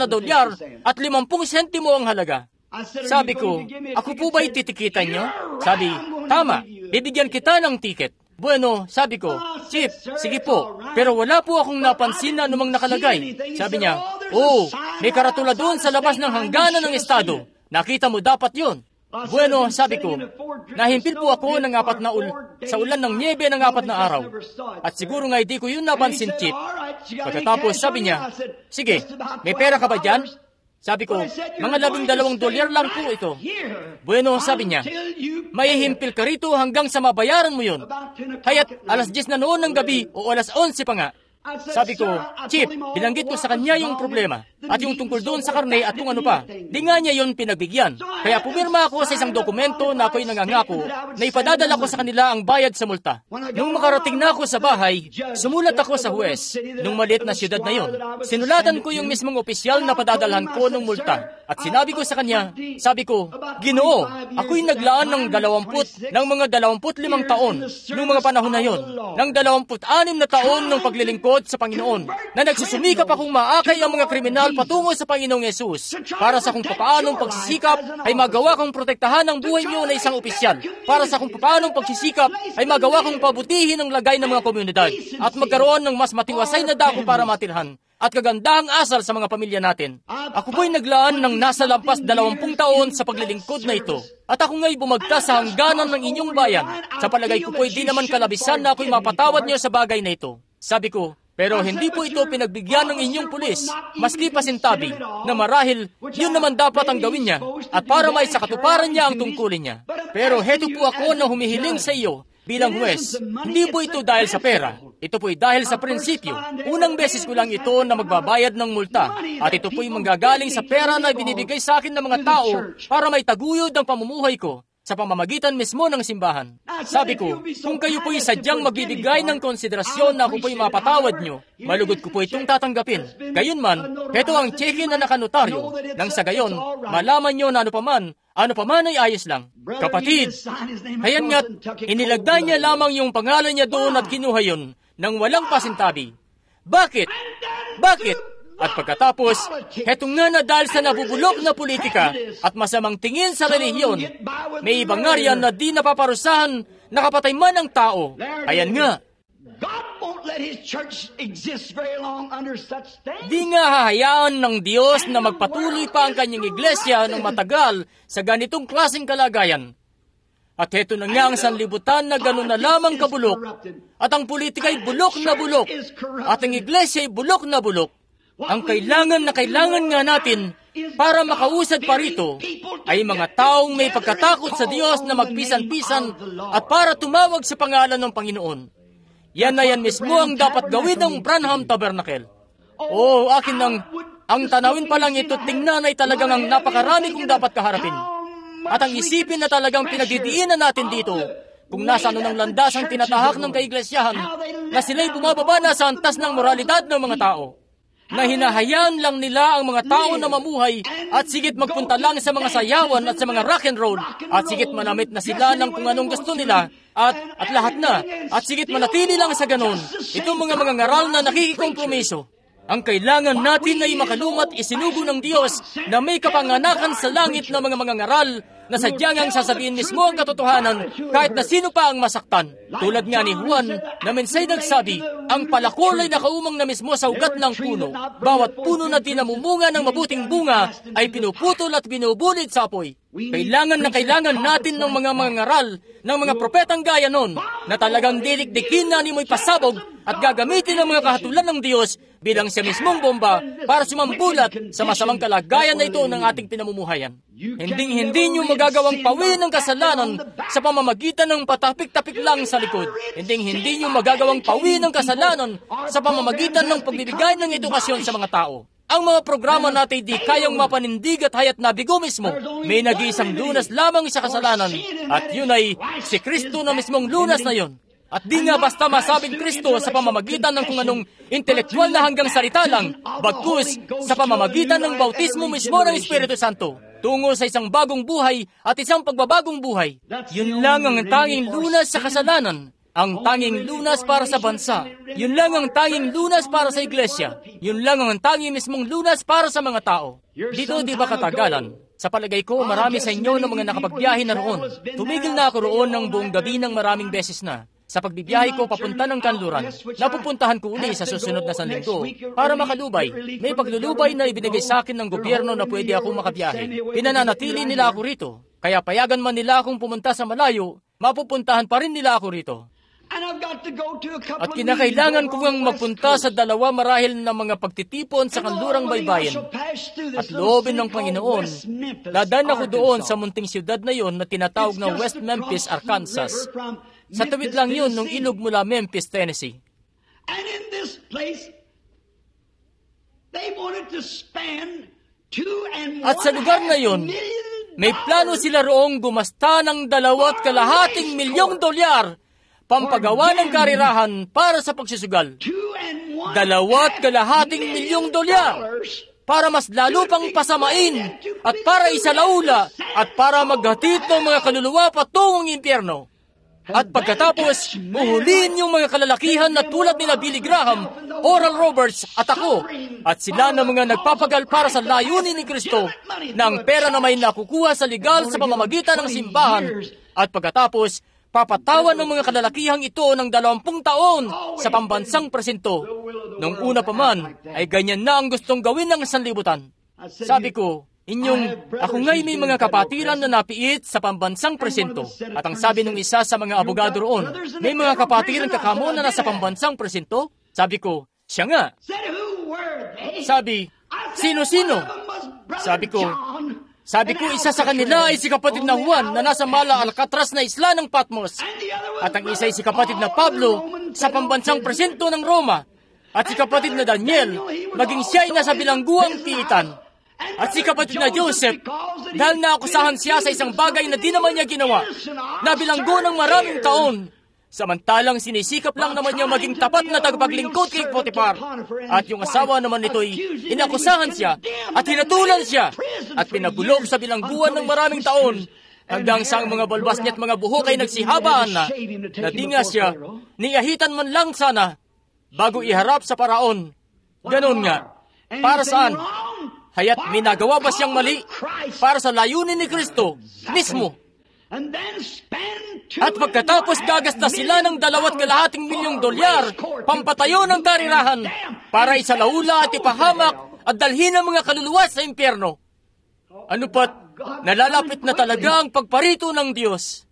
S1: at 50 sentimo ang halaga. Sabi ko, ako po ba ititikitan niyo? Sabi, tama, bibigyan kita ng tiket. Bueno, sabi ko, Chief, sige po, pero wala po akong napansin na anumang nakalagay. Sabi niya, may karatula doon sa labas ng hangganan ng estado. Nakita mo dapat yun. Bueno, sabi ko, nahimpil po ako ng sa ulan ng niebe ng 4 na araw. At siguro nga hindi ko yun napansin, Chief. Pagkatapos sabi niya, sige, may pera ka ba dyan? Sabi ko, mga $12 lang po ito. Bueno, sabi niya, maihimpil ka rito hanggang sa mabayaran mo yun. Kaya't 10:00 na noon ng gabi o 11:00 pa nga. Sabi ko, Chief, binanggit ko sa kanya yung problema at yung tungkol doon sa karne at kung ano pa. Di nga niya yun pinagbigyan. Kaya pumirma ako sa isang dokumento na ako'y nangangako na ipadadala ko sa kanila ang bayad sa multa. Nung makarating na ako sa bahay, sumulat ako sa huwes. Nung maliit na siyudad na yon, sinulatan ko yung mismong opisyal na padadalhan ko ng multa. At sinabi ko sa kanya, sabi ko, Ginoo, ako'y naglaan ng mga 25 taon nung mga panahon na yon, ng 26 na taon ng paglilingkod maglingkod sa Panginoon, na nagsusumikap akong maakay ang mga kriminal patungo sa Panginoong Yesus, para sa kung paanong pagsisikap ay magawa kong protektahan ang buhay niyo na isang opisyal, para sa kung paanong pagsisikap ay magawa kong pabutihin ang lagay ng mga komunidad, at magkaroon ng mas matiwasay na dako para matirhan, at kagandahang asal sa mga pamilya natin. Ako po'y naglaan ng nasa lampas 20 taon sa paglilingkod na ito. At ako nga'y bumagtas sa hangganan ng inyong bayan. Sa palagay ko po'y di naman kalabisan na ako'y mapatawad niyo sa bagay na ito. Sabi ko, pero hindi po ito pinagbigyan ng inyong pulis, maski pasintabi, na marahil yun naman dapat ang gawin niya, at para may sa katuparan niya ang tungkulin niya. Pero heto po ako na humihiling sa iyo, bilang huwes, hindi po ito dahil sa pera. Ito po'y dahil sa prinsipyo. Unang beses ko lang ito na magbabayad ng multa. At ito po'y manggagaling sa pera na binibigay sa akin ng mga tao para may taguyod ang pamumuhay ko sa pamamagitan mismo ng simbahan. Sabi ko, kung kayo po'y sadyang magbibigay ng konsiderasyon na ako po'y mapatawad nyo, malugod ko po itong tatanggapin. Gayunman, heto ang cheque na nakanotaryo. Nang sa gayon, malaman nyo na ano paman ay ayos lang. Kapatid, hayan nga't inilagday niya lamang yung pangalan niya doon at kinuha yun nang walang pasintabi. Bakit? At pagkatapos, heto nga na dahil sa nabubulok na politika at masamang tingin sa relihiyon, may ibang ngarian na di napaparusahan, nakapatay man ang tao. Ayan nga. Di nga hahayaan ng Diyos na magpatuloy pa ang kanyang iglesia ng matagal sa ganitong klaseng kalagayan. At heto na nga ang sanlibutan na gano'n na lamang kabulok, at ang politika ay bulok na bulok, at ang iglesia ay bulok na bulok. Ang kailangan nga natin para makausad pa rito ay mga taong may pagkatakot sa Diyos na magpisan-pisan at para tumawag sa pangalan ng Panginoon. Yan na yan mismo ang dapat gawin ng Branham Tabernacle. Akin ang tanawin pa lang ito, tingnan ay talagang ang napakarami kong dapat kaharapin. At ang isipin na talagang pinagdidiinan natin dito, kung nasa ng landas ang tinatahak ng kaiglesiyahan, na sila'y bumababa na sa antas ng moralidad ng mga tao, na hinahayaan lang nila ang mga tao na mamuhay at sigit magpunta lang sa mga sayawan at sa mga rock and roll, at sigit manamit na sila ng kung anong gusto nila, at lahat na, at sigit manatili lang sa ganon. Itong mga ngaral na nakikikompromiso. Ang kailangan natin ay makalumat isinugo ng Diyos na may kapanganakan sa langit na mga ngaral na sadyang ang sasabihin mismo ang katotohanan kahit na sino pa ang masaktan. Tulad nga ni Juan na minsay nagsabi, ang palakol ay nakaumang na mismo sa ugat ng puno. Bawat puno na di namumunga ng mabuting bunga ay pinuputol at binubulid sa apoy. Kailangan natin ng mga ngaral ng mga propetang gaya nun na talagang didikdikin na ni mo'y pasabog at gagamitin ng mga kahatulan ng Diyos bilang siya mismong bomba para sumambulat sa masamang kalagayan na ito ng ating pinamumuhayan. Hindi nyo magagawang pawin ng kasalanan sa pamamagitan ng patapik-tapik lang sa likod. Hindi nyo magagawang pawin ng kasalanan sa pamamagitan ng pagbibigay ng edukasyon sa mga tao. Ang mga programa natin di kayang mapanindig at hayat na bigo mismo. May nag-iisang lunas lamang sa kasalanan at yun ay si Kristo na mismong lunas na yun. At di nga basta masabing Kristo sa pamamagitan ng kung anong intelektual na hanggang salita lang, bagkus sa pamamagitan ng bautismo mismo ng Espiritu Santo, tungo sa isang bagong buhay at isang pagbabagong buhay. Yun lang ang tanging lunas sa kasalanan. Ang tanging lunas para sa bansa. Yun lang ang tanging lunas para sa iglesia. Yun lang ang tanging mismong lunas para sa mga tao. Dito di ba katagalan? Sa palagay ko, marami sa inyo ng mga nakapagbiyahe na roon. Tumigil na ako roon ng buong gabi ng maraming beses na. Sa pagbibiyahe ko papunta ng kanluran, napupuntahan ko uli sa susunod na sanlinggo para makalubay. May paglulubay na ibinigay sa akin ng gobyerno na pwede akong makabiyahe. Pinananatili nila ako rito. Kaya payagan man nila akong pumunta sa malayo, mapupuntahan pa rin nila ako rito. At kinakailangan ko ngang magpunta sa dalawa marahil na mga pagtitipon sa kanlurang baybayin. At loobin ng Panginoon, dadaan ako doon sa munting siyudad na yon na tinatawag na West Memphis, Arkansas. Sa tawid lang yun nung ilog mula Memphis, Tennessee. At sa lugar na yun, may plano sila roong gumasta ng $2.5 milyong pampagawa ng karirahan para sa pagsusugal. $2.5 milyong para mas lalo pang pasamain at para isalaula at para maghatid ng mga kaluluwa patungong impyerno. At pagkatapos, uhulihin yung mga kalalakihan na tulad ni Billy Graham, Oral Roberts at ako, at sila na mga nagpapagal para sa layunin ni Kristo na ang pera na may nakukuha sa legal sa pamamagitan ng simbahan. At pagkatapos, papatawan ng mga kalalakihang ito ng 20 taon sa pambansang presinto. Nung una pa man, ay ganyan na ang gustong gawin ng sanlibutan. Sabi ko, ako ngay may mga kapatiran na napiit sa pambansang presinto. At ang sabi ng isa sa mga abogado roon, may mga kapatiran kakamo na nasa pambansang presinto? Sabi ko, siya nga. Sabi, sino-sino? Sabi ko, isa sa kanila ay si kapatid na Juan na nasa Mala Alcatraz na isla ng Patmos. At ang isa ay si kapatid na Pablo sa pambansang presinto ng Roma. At si kapatid na Daniel, maging siya ay nasa bilangguang tiitan. At si kapatid na Joseph, dahil naakusahan siya sa isang bagay na di naman niya ginawa, nabilanggo ng maraming taon. Samantalang sinisikap lang naman niya maging tapat na tagapaglingkod kay Potiphar. At yung asawa naman nito'y inakusahan siya at hinatulan siya at pinabulog sa bilangguan ng maraming taon hanggang sa ang mga balbas niya at mga buhok ay nagsihabaan na di nga siya niyahitan man lang sana bago iharap sa paraon. Ganon nga. Para saan? Haya't minagawa ba siyang mali para sa layunin ni Kristo mismo? At pagkatapos gagasta sila ng $2.5 milyong pampatayo ng karirahan para isalaula at ipahamak at dalhin ang mga kaluluwa sa impyerno. Ano pat, nalalapit na talaga ang pagparito ng Diyos.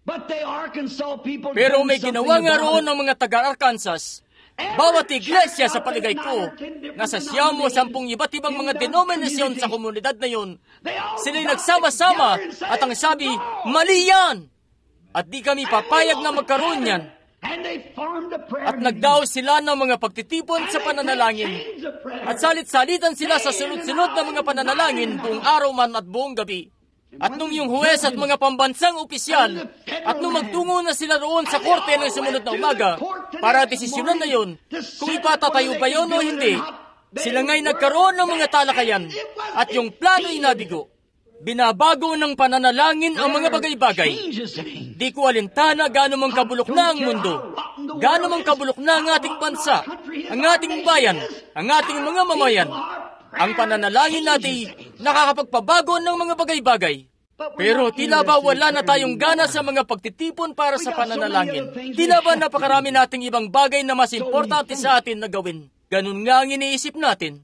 S1: Pero may ginawa nga roon ng mga taga-Arkansas. Bawat iglesia sa paligay ko, nasa 10 iba't ibang mga denominasyon sa komunidad na yun, sila'y nagsama-sama at ang sabi, mali yan! At di kami papayag na magkaroon yan. At nagdaos sila ng mga pagtitipon sa pananalangin. At salit-salitan sila sa sunod-sunod na mga pananalangin buong araw man at buong gabi. At nung yung huwes at mga pambansang opisyal, at nung magtungo na sila roon sa korte ng sumunod na umaga, para desisyonan na yun, kung ipatatayo ba yun o hindi, sila nga'y nagkaroon ng mga talakayan, at yung plano ay nabigo. Binabago ng pananalangin ang mga bagay-bagay. Di ko alintana gaano mang kabulok na ang mundo, gaano mang kabulok na ang ating bansa, ang ating bayan, ang ating mga mamayan. Ang pananalangin natin nakakapagpabago ng mga bagay-bagay. Pero tila ba wala na tayong gana sa mga pagtitipon para sa pananalangin? Tila ba napakarami nating ibang bagay na mas importante sa atin na gawin? Ganun nga ang iniisip natin.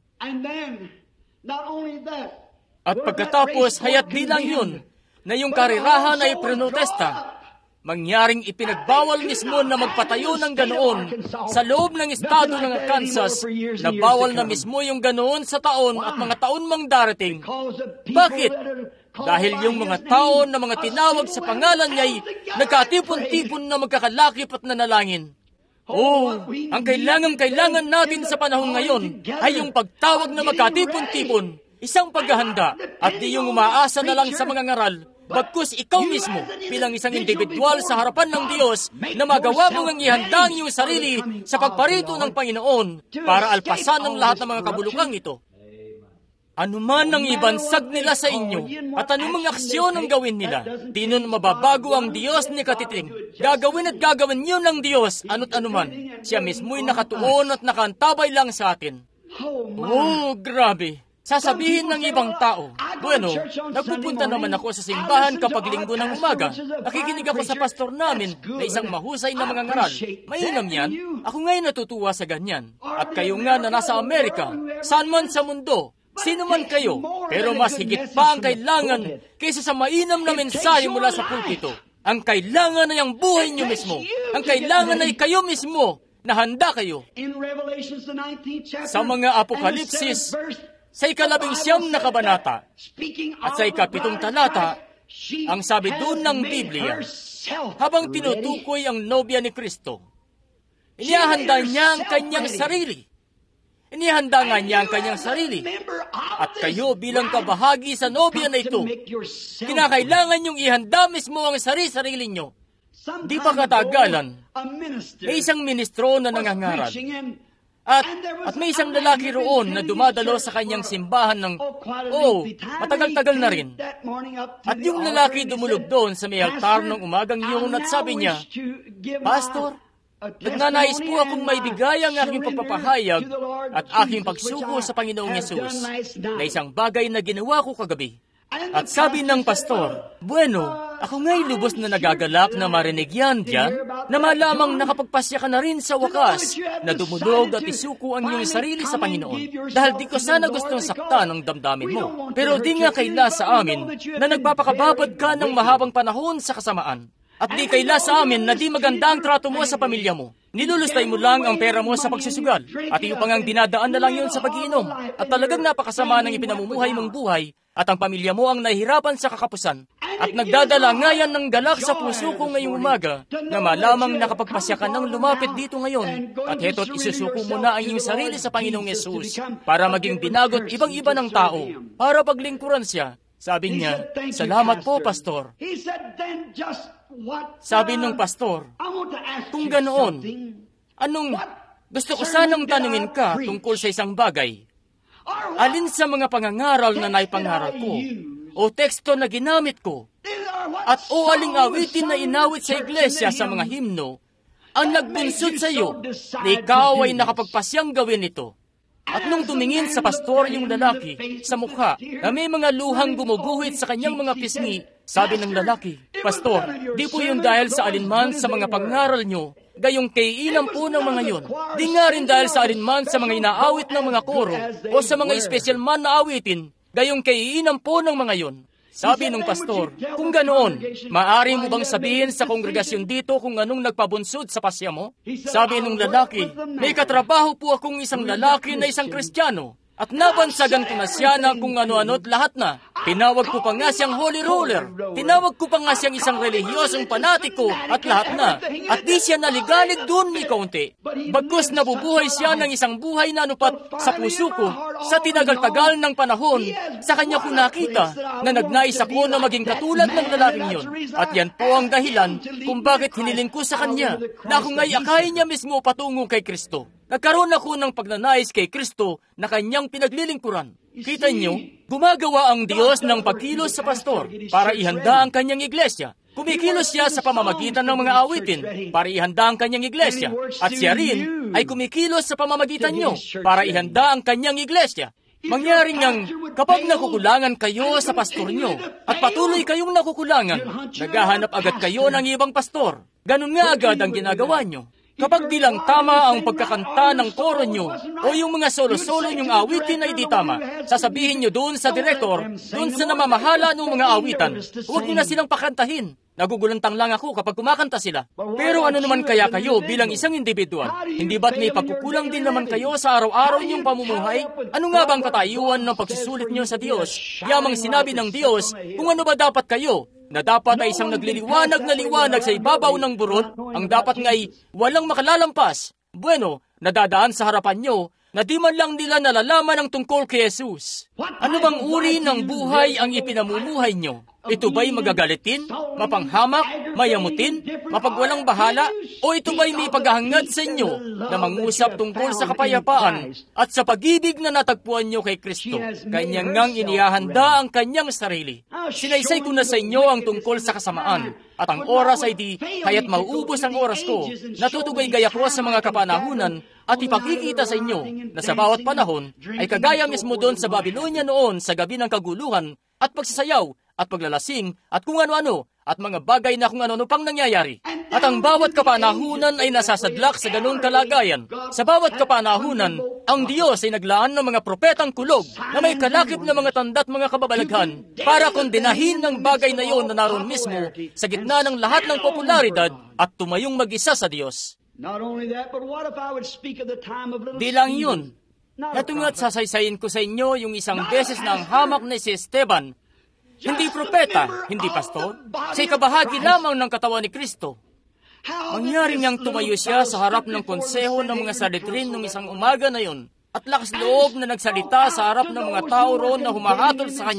S1: At pagkatapos, hayat di lang yun, na yung karirahan ay protesta. Mangyaring ipinagbawal mismo na magpatayo ng ganoon sa loob ng estado ng Arkansas na bawal na mismo yung ganoon sa taon at mga taon mang darating. Bakit? Dahil yung mga tao na mga tinawag sa pangalan niya'y nagkatipon-tipon na magkakalakip at nanalangin. Ang kailangan natin sa panahon ngayon ay yung pagtawag na magkatipon-tipon, isang paghahanda at di yung umaasa na lang sa mga ngaral. Bagkus ikaw mismo, bilang isang individual sa harapan ng Diyos, na magawa mo ngang ihanda ang iyong sarili sa pagparito ng Panginoon para alpasan ang lahat ng mga kabulukang ito. Ano man ang ibansag nila sa inyo at anumang aksyon ang gawin nila, di nun mababago ang Diyos ni Katiting. Gagawin at gagawin yun ng Diyos, ano't anuman. Siya mismo'y nakatuon at nakantabay lang sa atin. Grabe! Sasabihin ng ibang tao, bueno, nagpupunta naman ako sa simbahan kapag linggo ng umaga. Nakikinig ako sa pastor namin na isang mahusay na mga ngaral. Mainam yan. Ako ngayon natutuwa sa ganyan. At kayo nga na nasa Amerika, saan man sa mundo, sino man kayo, pero mas higit pa ang kailangan kaysa sa mainam na mensahe mula sa pulpito. Ang kailangan ay ang buhay niyo mismo. Ang kailangan ay kayo mismo na handa kayo. Sa mga Apokalipsis, sa 19 na kabanata at sa 7 talata, ang sabi doon ng Biblia, habang tinutukoy ang nobya ni Kristo, inihahanda niya ang kanyang sarili. Inihanda nga niya ang kanyang sarili. At kayo bilang kabahagi sa nobya na ito, kinakailangan niyong ihanda mismo ang sarili niyo. Di pa katagalan, may isang ministro na nangangaral. At may isang lalaki roon na dumadalo sa kanyang simbahan ng, matagal-tagal na rin. At yung lalaki dumulog doon sa may altar ng umagang yun at sabi niya, Pastor, nagnanais po akong maibigay ang aking pagpapahayag at aking pagsuko sa Panginoong Yesus na isang bagay na ginawa ko kagabi. At sabi ng pastor, bueno, ako nga'y lubos na nagagalak na marinig yan dyan, na malamang nakapagpasya ka na rin sa wakas, na dumulog at isuko ang iyong sarili sa Panginoon. Dahil di ko sana gustong saktan ang damdamin mo. Pero di nga kaila sa amin na nagpapakababad ka ng mahabang panahon sa kasamaan. At di kaila sa amin na di maganda ang trato mo sa pamilya mo. Nilulustay mo lang ang pera mo sa pagsusugal. At iyo pang ang dinadaan na lang yun sa pag-iinom. At talagang napakasama ng ipinamumuhay mong buhay. At ang pamilya mo ang nahihirapan sa kakapusan. At nagdadala nga yan ng galak sa puso ko ngayong umaga na malamang nakapagpasya ka ng lumapit dito ngayon. At heto't isusuko mo na ang iyong sarili sa Panginoong Yesus para maging binagot ibang-iba ng tao, para paglingkuran siya. Sabi niya, salamat po, Pastor. Sabi ng pastor, kung ganoon, gusto ko sanang tanungin ka tungkol sa isang bagay. Alin sa mga pangangaral na naipangaral ko, o teksto na ginamit ko, at o aling awitin na inawit sa iglesia sa mga himno, ang nagbunsod sa iyo na ikaw ay nakapagpasyang gawin ito. At nung tumingin sa pastor yung lalaki sa mukha na may mga luhang gumuguhit sa kanyang mga pisngi, sabi ng lalaki, Pastor, di po yun dahil sa alinman sa mga pangaral nyo, gayong kaiilan po ng mga yun. Di nga rin dahil sa alinman sa mga inaawit ng mga koro o sa mga espesyal man na awitin, gayong kaiinan po ng mga yun. Sabi ng pastor, kung ganoon, maaari mo bang sabihin sa kongregasyon dito kung anong nagpabunsod sa pasya mo? Sabi ng lalaki, may katrabaho po akong isang lalaki na isang Kristiyano. At nabansagan ko na siya ng kung ano-ano't lahat na. Tinawag ko pa nga siyang holy roller. Tinawag ko pa nga siyang isang relihiyosong panatiko at lahat na. At di siya naligalig doon ni kaunti. Bagkus nabubuhay siya ng isang buhay na anupat sa puso ko. Sa tinagal-tagal ng panahon, sa kanya ko nakita na nagnais ako na maging katulad ng lalaking yun. At yan po ang dahilan kung bakit hiniling ko sa kanya na ako nga'y akayin niya mismo patungo kay Kristo. Nagkaroon ako ng pagnanais kay Kristo na kanyang pinaglilingkuran. Kita niyo, gumagawa ang Diyos ng pagkilos sa pastor para ihanda ang kanyang iglesia. Kumikilos siya sa pamamagitan ng mga awitin para ihanda ang kanyang iglesia. At siya rin ay kumikilos sa pamamagitan niyo para ihanda ang kanyang iglesia. Mangyari niyang kapag nakukulangan kayo sa pastor niyo at patuloy kayong nakukulangan, naghahanap agad kayo ng ibang pastor. Ganun nga agad ang ginagawa niyo. Kapag di lang tama ang pagkakanta ng koro nyo o yung mga solo-solo nyong awitin ay di tama, sasabihin nyo doon sa direktor, doon sa namamahala ng mga awitan, huwag nyo na silang pakantahin. Nagugulantang lang ako kapag kumakanta sila. Pero ano naman kaya kayo bilang isang individual? Hindi ba't may pagkukulang din naman kayo sa araw-araw niyong pamumuhay? Ano nga bang katayuan ng pagsusulit niyo sa Diyos? Yamang sinabi ng Diyos kung ano ba dapat kayo? Na dapat ay isang nagliliwanag na liwanag sa ibabaw ng burol, ang dapat nga'y walang makalalampas. Bueno, nadadaan sa harapan nyo, na di man lang nila nalalaman ang tungkol kay Jesus. Ano bang uri ng buhay ang ipinamumuhay nyo? Ito ba'y magagalitin, mapanghamak, mayamutin, mapagwalang bahala? O ito ba'y may paghahangad sa inyo na mangusap tungkol sa kapayapaan at sa pag-ibig na natagpuan nyo kay Kristo? Kanyang ngang inihahanda ang kanyang sarili. Sinaysay ko na sa inyo ang tungkol sa kasamaan. At ang oras ay di, kaya't mauubos ang oras ko. Natutugay-gaya ko sa mga kapanahunan at ipakikita sa inyo na sa bawat panahon ay kagaya mismo doon sa Babylonia noon sa gabi ng kaguluhan at pagsasayaw at paglalasing at kung ano-ano at mga bagay na kung ano-ano pang nangyayari. At ang bawat kapanahunan ay nasasadlak sa ganung kalagayan. Sa bawat kapanahunan, ang Diyos ay naglaan ng mga propetang kulog na may kalakip na mga tanda at mga kababalaghan para kondinahin ng bagay na iyon na naroon mismo sa gitna ng lahat ng popularidad at tumayong mag-isa sa Diyos. Di lang yun. Natungat sasaysayin ko sa inyo yung isang beses na ang hamak na si Esteban. Hindi propeta, hindi pastor. Siya'y kabahagi lamang ng katawan ni Kristo. Mangyari niyang tumayo siya sa harap ng konseho ng mga Sanhedrin nung isang umaga na yun. At lakas loob na nagsalita sa harap ng mga tao roon na humahatol sa kanya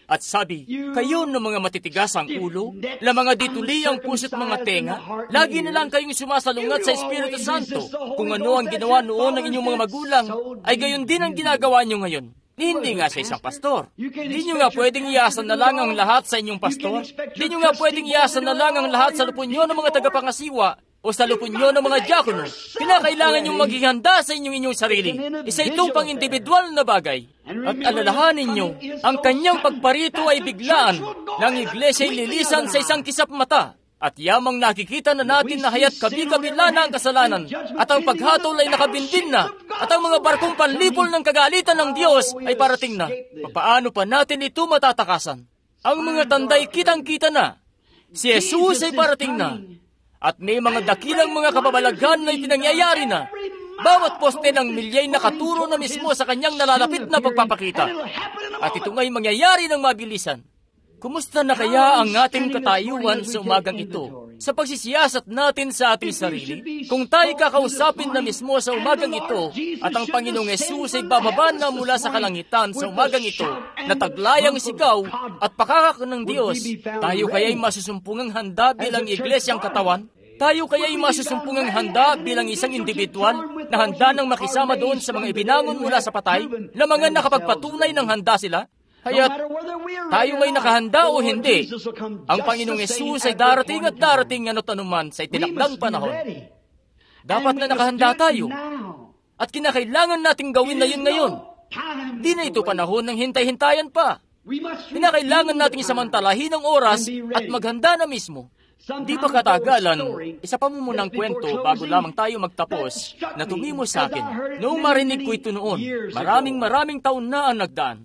S1: At sabi, kayo ng mga matitigas ang ulo, na mga dituli ang puso't mga tenga, lagi na lang kayong sumasalungat sa Espiritu Santo. Kung ano ang ginawa noon ng inyong mga magulang, ay gayon din ang ginagawa nyo ngayon. Hindi nga sa isang pastor. Di nyo nga pwedeng iasa na lang ang lahat sa inyong pastor. Di nyo nga pwedeng iasa na lang ang lahat sa lupon nyo ng mga tagapangasiwa o sa lupon nyo ng mga diakono. Kinakailangan nyong maghihanda sa inyong sarili. Isa itong pang-individual na bagay. At alalahanin nyo, ang kanyang pagparito ay biglaan ng iglesia ay lilisan sa isang kisap mata. At yamang nakikita na natin na hayat kabi-kabila na ang kasalanan at ang paghatol ay nakabindin na at ang mga barkong panlipol ng kagalitan ng Diyos ay parating na. Paano pa natin ito matatakasan? Ang mga tanday kitang-kita na. Si Jesus ay parating na. At may mga dakilang mga kababalaghan na ipinangyayari na. Bawat poste ng milyay nakaturo na mismo sa kanyang nalalapit na pagpapakita. At ito nga'y mangyayari ng mabilisan. Kumusta na kaya ang ating katayuan sa umagang ito? Sa pagsisiyasat natin sa ating sarili, kung tayo kakausapin na mismo sa umagang ito, at ang Panginoong Yesus ay bababa na mula sa kalangitan sa umagang ito, na taglayang sigaw at pakakak ng Diyos, tayo kaya'y masusumpungang handa bilang iglesyang katawan? Tayo kaya'y masusumpungang handa bilang isang individual na handa nang makisama doon sa mga ibinangon mula sa patay, na mga nakapagpatunay ng handa sila? Kaya't tayo may nakahanda o hindi, ang Panginoong Yesus ay darating at darating ano't anuman sa itinakdang panahon. Dapat na nakahanda tayo. At kinakailangan nating gawin na yun ngayon. Di na ito panahon ng hintay-hintayan pa. Kinakailangan nating samantalahin ang oras at maghanda na mismo. Di pa katagalan, isa pa mo munang kwento bago lamang tayo magtapos na tumimo sa akin. Noong marinig ko ito noon, maraming taon na ang nagdaan.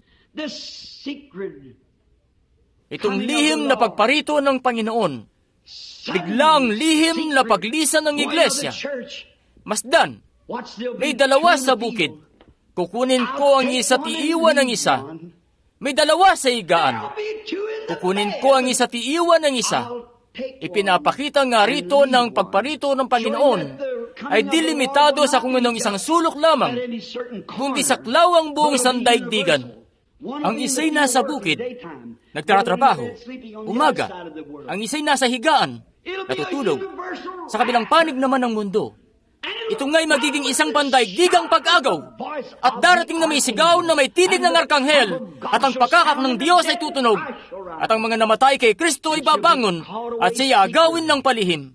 S1: Itong lihim na pagparito ng Panginoon, biglang lihim na paglisan ng iglesia. Masdan, may dalawa sa bukid. Kukunin ko ang isa at iiwan ang isa. May dalawa sa higaan. Kukunin ko ang isa at iiwan ang isa. Ipinapakita nga rito ng pagparito ng Panginoon ay dilimitado sa kung anong isang sulok lamang, kundi saklaw ang buong sandaigdigan. Ang isa'y nasa bukid, nagtatrabaho, umaga. Ang isa'y nasa higaan, natutulog. Sa kabilang panig naman ng mundo, ito nga'y magiging isang pandaigdigang pag-agaw. At darating na may sigaw na may tinig ng arkanghel, at ang pakakak ng Diyos ay tutunog. At ang mga namatay kay Kristo ay babangon, at siya agawin ng palihim.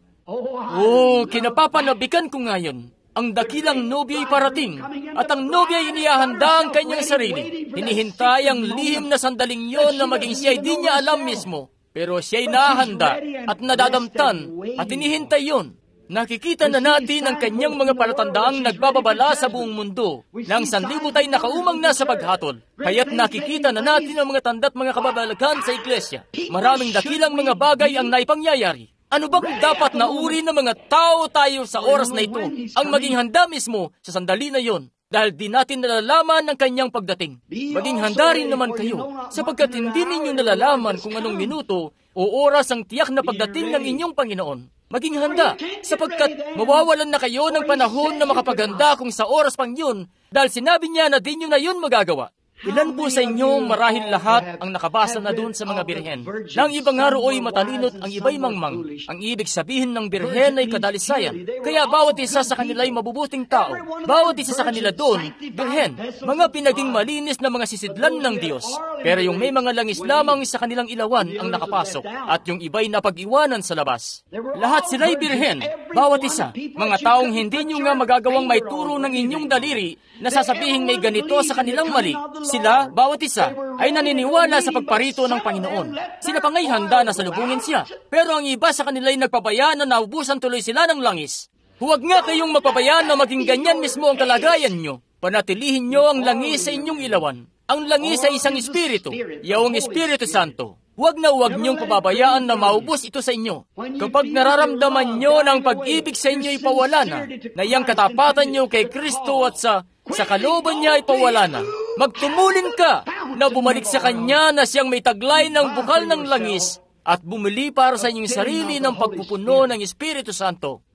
S1: Kinapapanabikan ko ngayon. Ang dakilang nobya ay parating, at ang nobya ay inihahanda ang kanyang sarili. Hinihintay ang lihim na sandaling yon na maging siya ay di niya alam mismo. Pero siya ay nahanda at nadadamtan at hinihintay yon. Nakikita na natin ang kanyang mga palatandaang nagbababala sa buong mundo nang sanlibutan ay nakaumang na sa paghatol. Kaya't nakikita na natin ang mga tanda't mga kababalaghan sa iglesia. Maraming dakilang mga bagay ang naipangyayari. Ano bang dapat na uri ng mga tao tayo sa oras na ito ang maging handa mismo sa sandali na yon? Dahil di natin nalalaman ang kanyang pagdating. Maging handa rin naman kayo, sapagkat hindi ninyo nalalaman kung anong minuto o oras ang tiyak na pagdating ng inyong Panginoon. Maging handa, sapagkat mawawalan na kayo ng panahon na makapaghanda kung sa oras pang yun, dahil sinabi niya na di nyo na yun magagawa. Ilan po sa inyo marahil lahat ang nakabasa na doon sa mga birhen? Na ang ibang nga roo'y matalinot, ang iba'y mangmang. Ang ibig sabihin ng birhen ay kadalisayan. Kaya bawat isa sa kanila ay mabubuting tao. Bawat isa sa kanila doon, birhen, mga pinaging malinis na mga sisidlan ng Diyos. Pero yung may mga langis lamang sa kanilang ilawan ang nakapasok, at yung iba'y napag-iwanan sa labas. Lahat sila'y birhen, bawat isa. Mga taong hindi nyo nga magagawang may turo ng inyong daliri na sasabihin may ganito sa kanilang mali. Sila, bawat isa, ay naniniwala sa pagparito ng Panginoon. Sila pa nga'y handa na salubungin siya. Pero ang iba sa kanila ay nagpapaya na naubusan tuloy sila ng langis. Huwag nga kayong magpapaya na maging ganyan mismo ang kalagayan nyo. Panatilihin nyo ang langis sa inyong ilawan. Ang langis ay isang espiritu, yaong Espiritu Santo. Huwag na huwag niyong pababayaan na maubos ito sa inyo. Kapag nararamdaman nyo na ang pag-ibig sa inyo ay pawala na iyang katapatan nyo kay Kristo at sa kalooban niya ay pawala na, magtumulin ka na bumalik sa Kanya na siyang may taglay ng bukal ng langis at bumili para sa inyong sarili ng pagpupuno ng Espiritu Santo.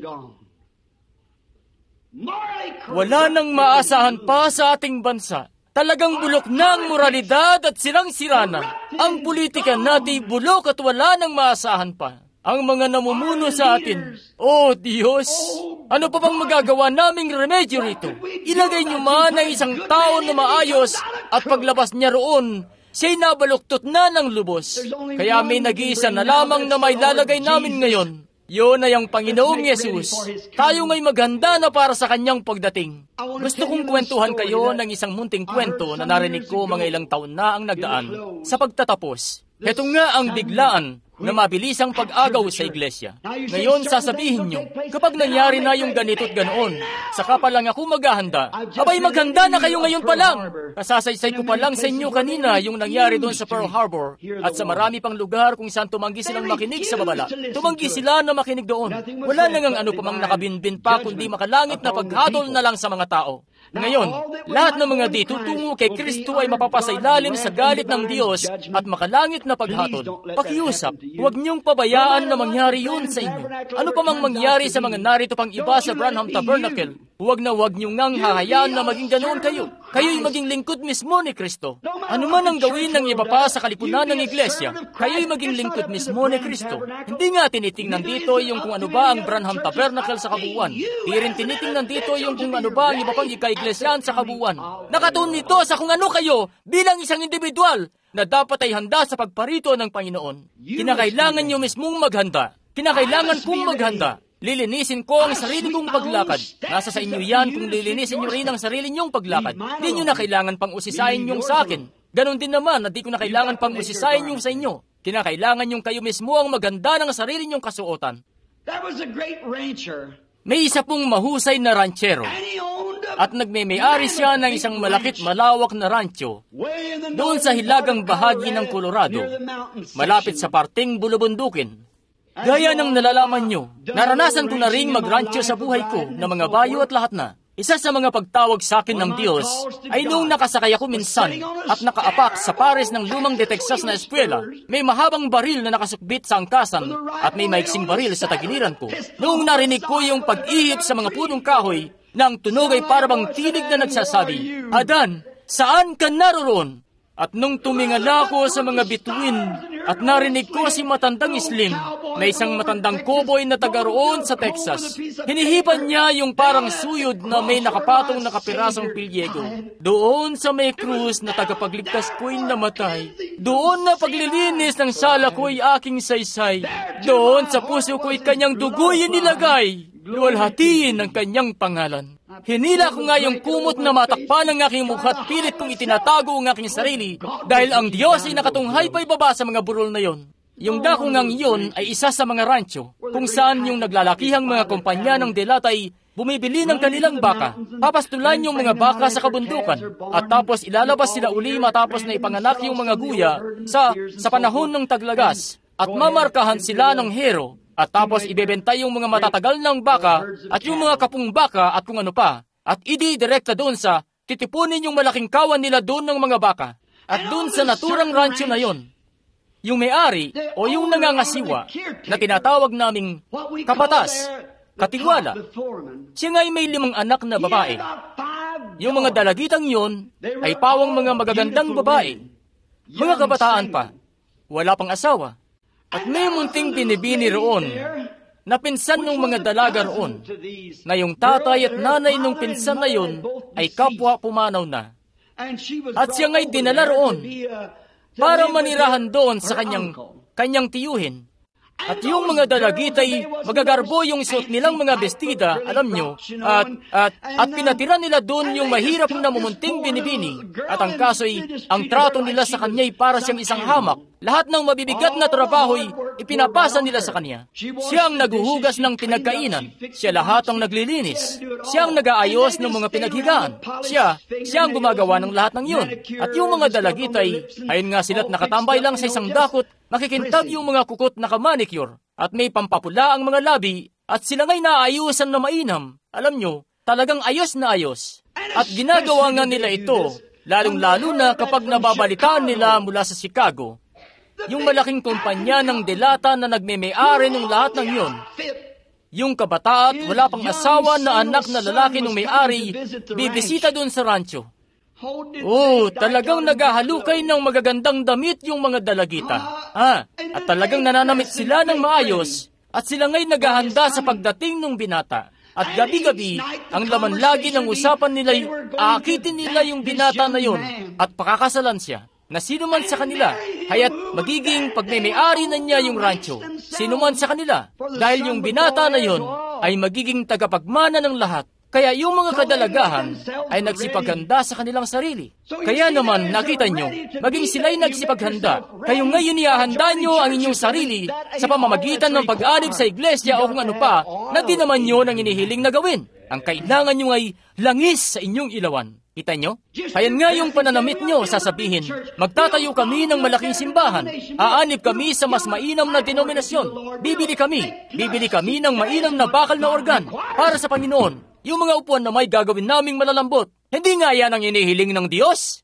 S1: Wala nang maasahan pa sa ating bansa. Talagang bulok na ang moralidad at sirang-sira na. Ang politika natin bulok at wala nang maasahan pa. Ang mga namumuno sa atin, oh Diyos, ano pa bang magagawa naming remedyo rito? Ilagay niyo man ang isang tao na maayos at paglabas niya roon, siya'y nabaluktot na ng lubos. Kaya may nag-iisa na lamang na may lalagay namin ngayon. Yun ay ang Panginoong Yesus. Tayo nga'y maghanda na para sa kanyang pagdating. Gusto kong kwentuhan kayo ng isang munting kwento na narinig ko mga ilang taon na ang nagdaan. Sa pagtatapos, heto nga ang biglaan na mabilisang pag-agaw sa iglesia. Ngayon sasabihin nyo, kapag nangyari na yung ganito't ganoon, saka pa lang ako maghahanda. Abay, maghanda na kayo ngayon pa lang. Kasasaysay ko pa lang sa inyo kanina yung nangyari doon sa Pearl Harbor at sa marami pang lugar kung saan tumanggi silang makinig sa babala. Tumanggi sila na makinig doon. Wala nang ano pa mang nakabinbin pa kundi makalangit na paghatol na lang sa mga tao. Ngayon, lahat ng mga dito tungo kay Kristo ay mapapasailalim sa galit ng Diyos at makalangit na paghatol. Pakiusap, huwag niyong pabayaan na mangyari yun sa inyo. Ano pa mang mangyari sa mga narito pang iba sa Branham Tabernacle, huwag niyong ngang hahayaan na maging ganoon kayo. Kayo'y maging lingkod mismo ni Kristo. Ano man ang gawin ng iba pa sa kalipunan ng iglesia, kayo'y maging lingkod mismo ni Kristo. Hindi nga tinitingnan dito yung kung ano ba ang Branham Tabernacle sa kabuuan. Di rin tinitingnan dito yung kung ano ba ang iba pang ika-iglesyan sa kabuuan. Nakatuon nito sa kung ano kayo bilang isang individual na dapat ay handa sa pagparito ng Panginoon. Kinakailangan niyo mismong maghanda. Kinakailangan kong maghanda. Lilinisin ko ang sarili kong paglakad. Nasa sa inyo yan kung lilinisin nyo rin ang sarili nyong paglakad. Di nyo na kailangan pang usisahin yung sa akin. Ganon din naman na di ko na kailangan pang usisahin yung sa inyo. Kinakailangan yung kayo mismo ang maganda ng sarili nyong kasuotan. May isa pong mahusay na ranchero at nagme-may-ari siya ng isang malakit malawak na rancho doon sa hilagang bahagi ng Colorado, malapit sa parteng bulubundukin. Gaya ng nalalaman nyo, naranasan ko na ring magrancho sa buhay ko na mga bayo at lahat na. Isa sa mga pagtawag sa akin ng Diyos ay noong nakasakay ako minsan at nakaapak sa pares ng lumang de Texas na eskwela. May mahabang baril na nakasukbit sa angkasan at may maiksing baril sa tagiliran ko. Noong narinig ko yung pag-ihip sa mga punong kahoy, nang tunog ay parabang tinig na nagsasabi, "Adan, saan ka naroon?" At nung tumingala ko sa mga bituin at narinig ko si matandang Slim na isang matandang cowboy na taga roon sa Texas, hinihipan niya yung parang suyod na may nakapatong na kapirasong pilyego. Doon sa may krus na tagapagligtas ko'y namatay. Doon na paglilinis ng sala ko'y aking saysay. Doon sa puso ko'y kanyang dugoy nilagay. Luwalhatiin ang kanyang pangalan. Hinila ko nga yung kumot na matakpan ng aking mukha at pilit kong itinatago ang aking sarili dahil ang Diyos ay nakatunghay pa ibaba sa mga burol na yon. Yung dako ngang iyon ay isa sa mga rancho kung saan yung naglalakihang mga kumpanya ng delatay bumibili ng kanilang baka. Papastulan yung mga baka sa kabundukan at tapos ilalabas sila uli matapos na ipanganak yung mga guya sa panahon ng taglagas at mamarkahan sila ng hero. At tapos ibebenta yung mga matatagal ng baka at yung mga kapung baka at kung ano pa. At ididirekta doon sa titipunin yung malaking kawan nila doon ng mga baka. At doon sa naturang rancho na yon, yung may-ari o yung nangangasiwa na tinatawag naming kapatas, katiwala, siya nga'y may 5 anak na babae. Yung mga dalagitang yon ay pawang mga magagandang babae. Mga kabataan pa, wala pang asawa. At may munting binibini roon na pinsan ng mga dalaga roon na yung tatay at nanay ng pinsan na yun ay kapwa pumanaw na. At siya nga'y dinala roon para manirahan doon sa kanyang tiyuhin. At yung mga dalagitay, magagarbo yung suot nilang mga bestida, alam nyo, at pinatira nila doon yung mahirap na mumunting binibini. At ang kaso'y, ang trato nila sa kanya'y para siyang isang hamak. Lahat ng mabibigat na trabaho'y ipinapasa nila sa kanya. Siya ang naguhugas ng pinagkainan. Siya lahat ang naglilinis. Siya ang nag-aayos ng mga pinaghigaan. Siya ang gumagawa ng lahat ng yun. At yung mga dalagitay, ayun nga sila't nakatambay lang sa isang dakot, makikintab yung mga kukot na kamanicure. At may pampapula ang mga labi, at sila nga'y naayusan na mainam. Alam nyo, talagang ayos na ayos. At ginagawa nga nila ito, lalong-lalo na kapag nababalitaan nila mula sa Chicago, yung malaking kumpanya ng delata na nagme-may-ari ng lahat ng yun. Yung kabata at wala pang asawa na anak na lalaki ng may-ari, bibisita doon sa rancho. Oh, talagang naghahalukay ng magagandang damit yung mga dalagita. At talagang nananamit sila ng maayos at sila nga'y naghahanda sa pagdating ng binata. At gabi-gabi, ang laman lagi ng usapan nila'y aakitin nila yung binata na yon at pakakasalan siya. Na sino man sa kanila, haya't magiging pagmay-ari na niya yung rancho. Sino man sa kanila, dahil yung binata na yon ay magiging tagapagmana ng lahat. Kaya yung mga kadalagahan ay nagsipaghanda sa kanilang sarili. Kaya naman, nakita nyo, maging sila'y nagsipaghanda. Kayo ngayon ihahanda nyo ang inyong sarili sa pamamagitan ng pag-alib sa iglesia o kung ano pa na di naman nyo nang inihiling na gawin. Ang kailangan nyo ay langis sa inyong ilawan. Kita nyo? Ayan nga yung pananamit nyo, sasabihin, magtatayo kami ng malaking simbahan. Aanib kami sa mas mainam na denominasyon. Bibili kami ng mainam na bakal na organ para sa Panginoon. Yung mga upuan na may gagawin naming malalambot. Hindi nga yan ang inihiling ng Diyos.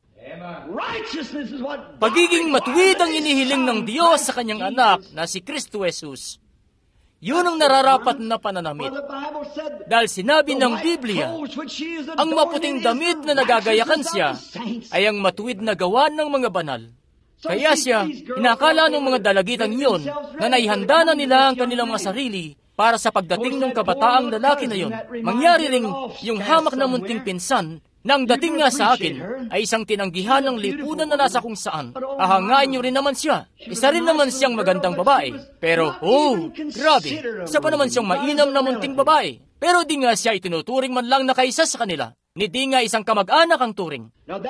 S1: Pagiging matuwid ang inihiling ng Diyos sa kanyang anak na si Kristo Jesus. Yun ang nararapat na pananamit. Dahil sinabi ng Biblia, ang maputing damit na nagagayakan siya ay ang matuwid na gawa ng mga banal. Kaya siya, inakala ng mga dalagitang yun na naihanda na nila ang kanilang mga sarili para sa pagdating ng kabataang lalaki na yun. Mangyari ring yung hamak na munting pinsan na ang dating nga sa akin ay isang tinanggihan ng lipunan na nasa kung saan. Ahangain nyo rin naman siya. Isa rin naman siyang magandang babae. Pero, grabe, isa pa naman siyang mainam na munting babae. Pero di nga siya itinuturing man lang na kaisa sa kanila. Ni di nga isang kamag-anak ang turing.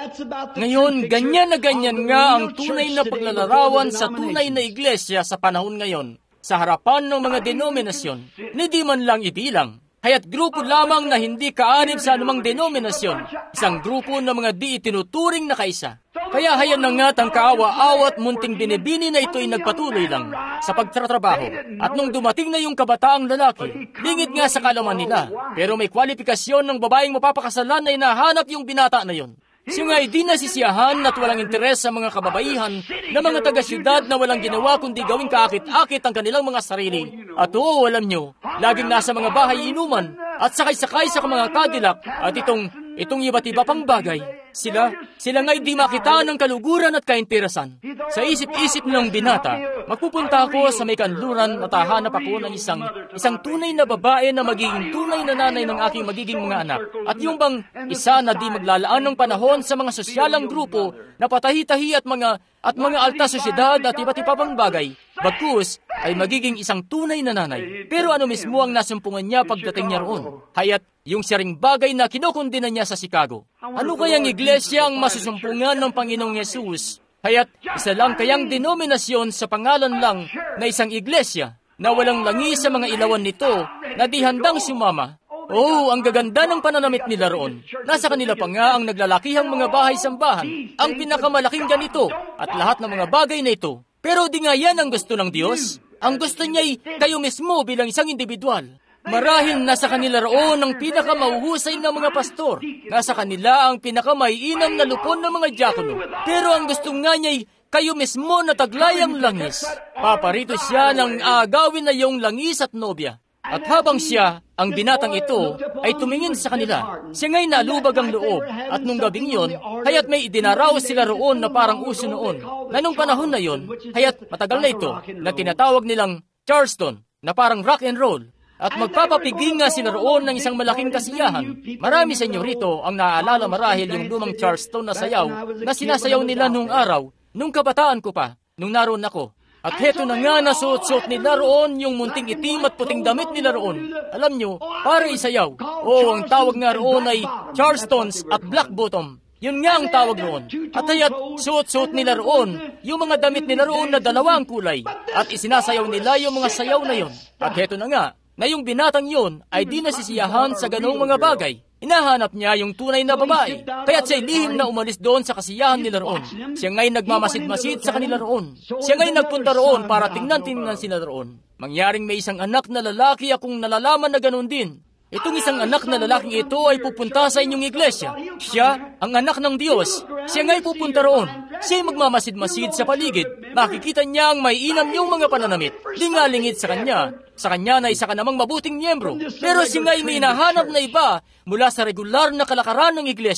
S1: Ngayon, ganyan na ganyan nga ang tunay na paglalarawan sa tunay na iglesia sa panahon ngayon. Sa harapan ng mga denominasyon, ni di man lang ibilang. Haya't grupo lamang na hindi kaanib sa anumang denominasyon. Isang grupo ng mga di itinuturing na kaisa. Kaya hayan na nga't ang kaawa-awa at munting binibini na ito'y nagpatuloy lang sa pagtatrabaho. At nung dumating na yung kabataang lalaki, lingid nga sa kalaman nila. Pero may kwalifikasyon ng babaeng mapapakasalan na hinahanap yung binata na yon. Siya nga'y di nasisiyahan at walang interes sa mga kababaihan na mga taga-syudad na walang ginawa kundi gawing kaakit-akit ang kanilang mga sarili. At alam nyo, laging nasa mga bahay inuman at sakay-sakay sa mga Cadillac at itong iba't iba pang bagay. Sila nga'y di makita ng kaluguran at kainterasan. Sa isip-isip ng binata, magpupunta ako sa may kanluran at hahanap ako ng isang tunay na babae na magiging tunay na nanay ng aking magiging mga anak. At yung bang isa na di maglalaan ng panahon sa mga sosyalang grupo na patahi-tahi at mga alta sosyedad at iba't iba pang bagay. Bagkus ay magiging isang tunay na nanay. Pero ano mismo ang nasumpungan niya pagdating niya roon? Haya't yung siyaring bagay na kinukundina niya sa Chicago. Ano kayang iglesia ang masusumpungan ng Panginoong Yesus? Haya't isa lang kayang denominasyon sa pangalan lang na isang iglesia na walang langi sa mga ilawan nito na di handang sumama. Ang gaganda ng pananamit nila roon. Nasa kanila pa nga ang naglalakihang mga bahay-sambahan, ang pinakamalaking ganito, at lahat ng mga bagay na ito. Pero di nga yan ang gusto ng Diyos. Ang gusto niya'y kayo mismo bilang isang individual. Marahil nasa kanila roon ang pinakamauhusay na mga pastor. Nasa kanila ang pinakamaiinam na lupon ng mga diakono. Pero ang gusto nga niya'y kayo mismo na taglayang langis. Paparito siya ng aagawin na yung langis at nobya. At habang siya, ang binatang ito, ay tumingin sa kanila, siya nga'y nalubag ang loob. At nung gabing yon, haya't may idinaraw sila roon na parang uso noon. Na nung panahon na yon, haya't matagal na ito, na tinatawag nilang Charleston, na parang rock and roll. At magpapapiging nga sila roon ng isang malaking kasiyahan. Marami sa inyo rito ang naaalala marahil yung lumang Charleston na sayaw na sinasayaw nila nung araw, nung kabataan ko pa, nung naroon ako. At heto na nga nasuot-suot nila roon yung munting itim at puting damit nila roon. Alam nyo, para isayaw. Ang tawag nga roon ay Charlestons at Black Bottom. Yun nga ang tawag roon. At haya't suot-suot nila roon yung mga damit nila roon na dalawang kulay. At isinasayaw nila yung mga sayaw na yon. At heto na nga, na yung binatang yon ay di nasisiyahan sa ganong mga bagay. Hinahanap niya yung tunay na babae, kaya't siya'y lihim na umalis doon sa kasiyahan nila roon. Siya nga'y nagmamasid-masid sa kanila roon. Siya nga'y nagpunta roon para tingnan-tingnan sila roon. Mangyaring may isang anak na lalaki akong nalalaman na ganoon din. Itong isang anak na lalaking ito ay pupunta sa inyong iglesia. Siya, ang anak ng Diyos. Siya nga'y pupunta roon. Siya'y magmamasid-masid sa paligid. Makikita niya ang may inam niyong mga pananamit. Di nga lingid sa kanya. Sa kanya na isa ka namang mabuting miyembro. Pero siya nga'y may hinahanap na iba mula sa regular na kalakaran ng iglesia.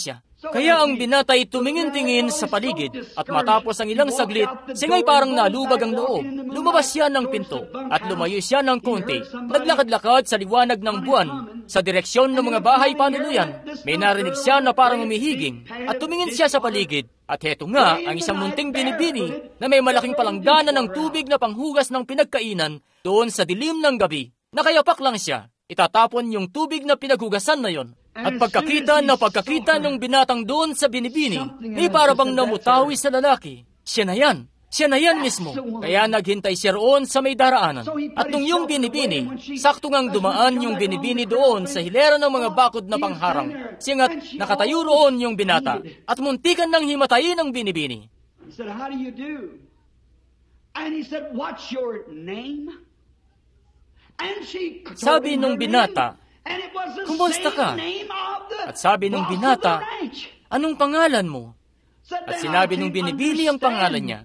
S1: Kaya ang binatay tumingin-tingin sa paligid at matapos ang ilang saglit, singay parang nalubag ang loob. Lumabas siya ng pinto at lumayo siya ng konti. Naglakad-lakad sa liwanag ng buwan sa direksyon ng mga bahay panuluyan. May narinig siya na parang umihiging at tumingin siya sa paligid. At heto nga ang isang munting binibini na may malaking palangganan ng tubig na panghugas ng pinagkainan doon sa dilim ng gabi. Nakayapak lang siya. Itatapon yung tubig na pinaghugasan na yon. At pagkakita ng binatang doon sa binibini, may para bang namutawi sa lalaki. Siya na yan mismo. Kaya naghintay siya roon sa may daraanan. At nung yung binibini, sakto ngang dumaan yung binibini doon sa hilera ng mga bakod na pangharang. Singat nakatayo roon yung binata at muntikan nang himatayin ang binibini.
S2: He said, "How do you do?" And he said, "What's your name?" And she
S1: Sabi nung binata, "Kumusta ka?" At sabi nung binata, "Anong pangalan mo?" At sinabi nung binibini ang pangalan niya.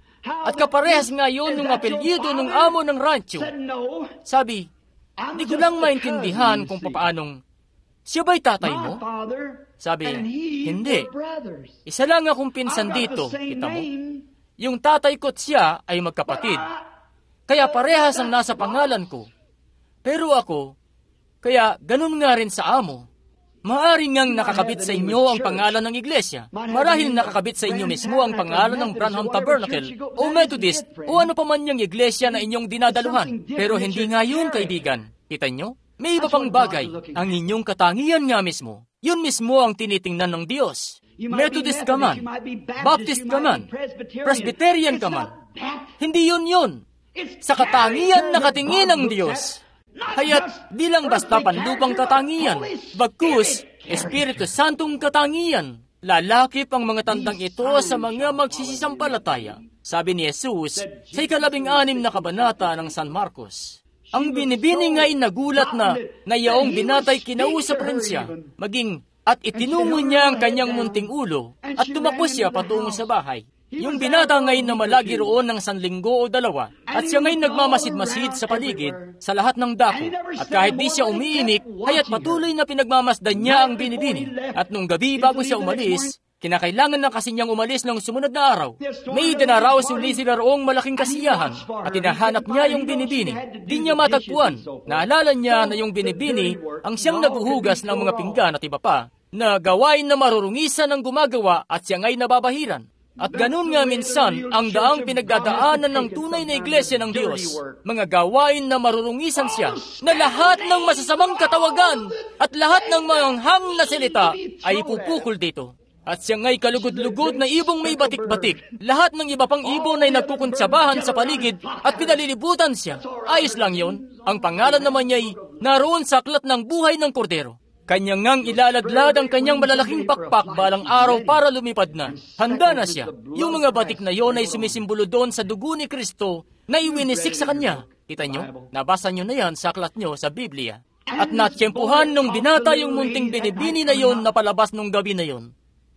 S1: At kaparehas nga yun nung apelyido nung amo ng rancho. Sabi, "Di ko lang maintindihan kung paanong, siya ba'y tatay mo?" Sabi, "Hindi. Isa lang akong pinsan dito, kita mo. Yung tatay ko't siya ay magkapatid. Kaya parehas ang nasa pangalan ko. Pero ako, kaya ganun nga rin sa amo. Maaari ngang nakakabit sa inyo ang pangalan ng iglesia. Marahil nakakabit sa inyo mismo ang pangalan ng Branham Tabernacle o Methodist o ano pa man yung iglesia na inyong dinadaluhan. Pero hindi nga yun, kaibigan. Kita nyo? May iba pang bagay. Ang inyong katangian nga mismo. Yun mismo ang tinitingnan ng Diyos. Methodist ka man, Baptist ka man, Presbyterian ka man. Hindi yun. Sa katangian nakatingin ang Diyos. Kaya't di lang basta panlupang katangian, bagkus, Espiritu Santong katangian. Lalakip ang mga tandang ito sa mga magsisisampalataya. Sabi ni Jesus sa 16 na kabanata ng San Marcos. Ang binibini nga'y nagulat na yaong binatay kinausap rin siya, maging at itinungo niya ang kanyang munting ulo at tumakbo siya patungo sa bahay. Yung binata ngayon na malagi roon ng 1 linggo o 2 at siya ngayon nagmamasid-masid sa paligid sa lahat ng dako at kahit di siya umiimik, kaya't patuloy na pinagmamasdan niya ang binibini. At nung gabi bago siya umalis, kinakailangan na kasi niyang umalis ng sumunod na araw. May dinaraos yung sila roong malaking kasiyahan at hinahanap niya yung binibini. Di niya matagpuan. Naalala niya na yung binibini ang siyang naguhugas ng mga pinggan at iba pa na gawain na marurungisan ang gumagawa at siya nga'y nababahiran. At ganun nga minsan ang daang pinagdadaanan ng tunay na iglesia ng Diyos. Mga gawain na marurungisan siya na lahat ng masasamang katawagan at lahat ng manghang na salita ay ipupukol dito. At siya nga'y kalugod-lugod na ibong may batik-batik. Lahat ng iba pang ibon ay nagkukuntsabahan sa paligid at pinalilibutan siya. Ayos lang yon. Ang pangalan naman niya ay naroon sa aklat ng buhay ng kordero. Kanyang ngang ilaladlad ang kanyang malalaking pakpak balang araw para lumipad na. Handa na siya. Yung mga batik na yon ay sumisimbolo doon sa dugo ni Kristo na iwinisik sa kanya. Kita nyo? Nabasa nyo na yan sa aklat nyo sa Biblia. At natsyempuhan nung binata yung munting binibini na yon na palabas nung gabi na yon.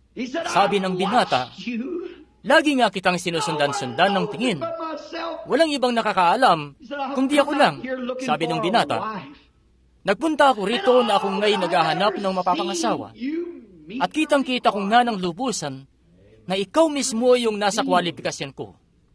S1: Sabi ng binata, "Lagi nga kitang sinusundan-sundan ng tingin. Walang ibang nakakaalam, kundi ako lang." Sabi ng binata, "Nagpunta ako rito na akong ngayon naghahanap ng mapapangasawa. At kitang-kita ko nga ng lubusan na ikaw mismo yung nasa kwalifikasyon ko.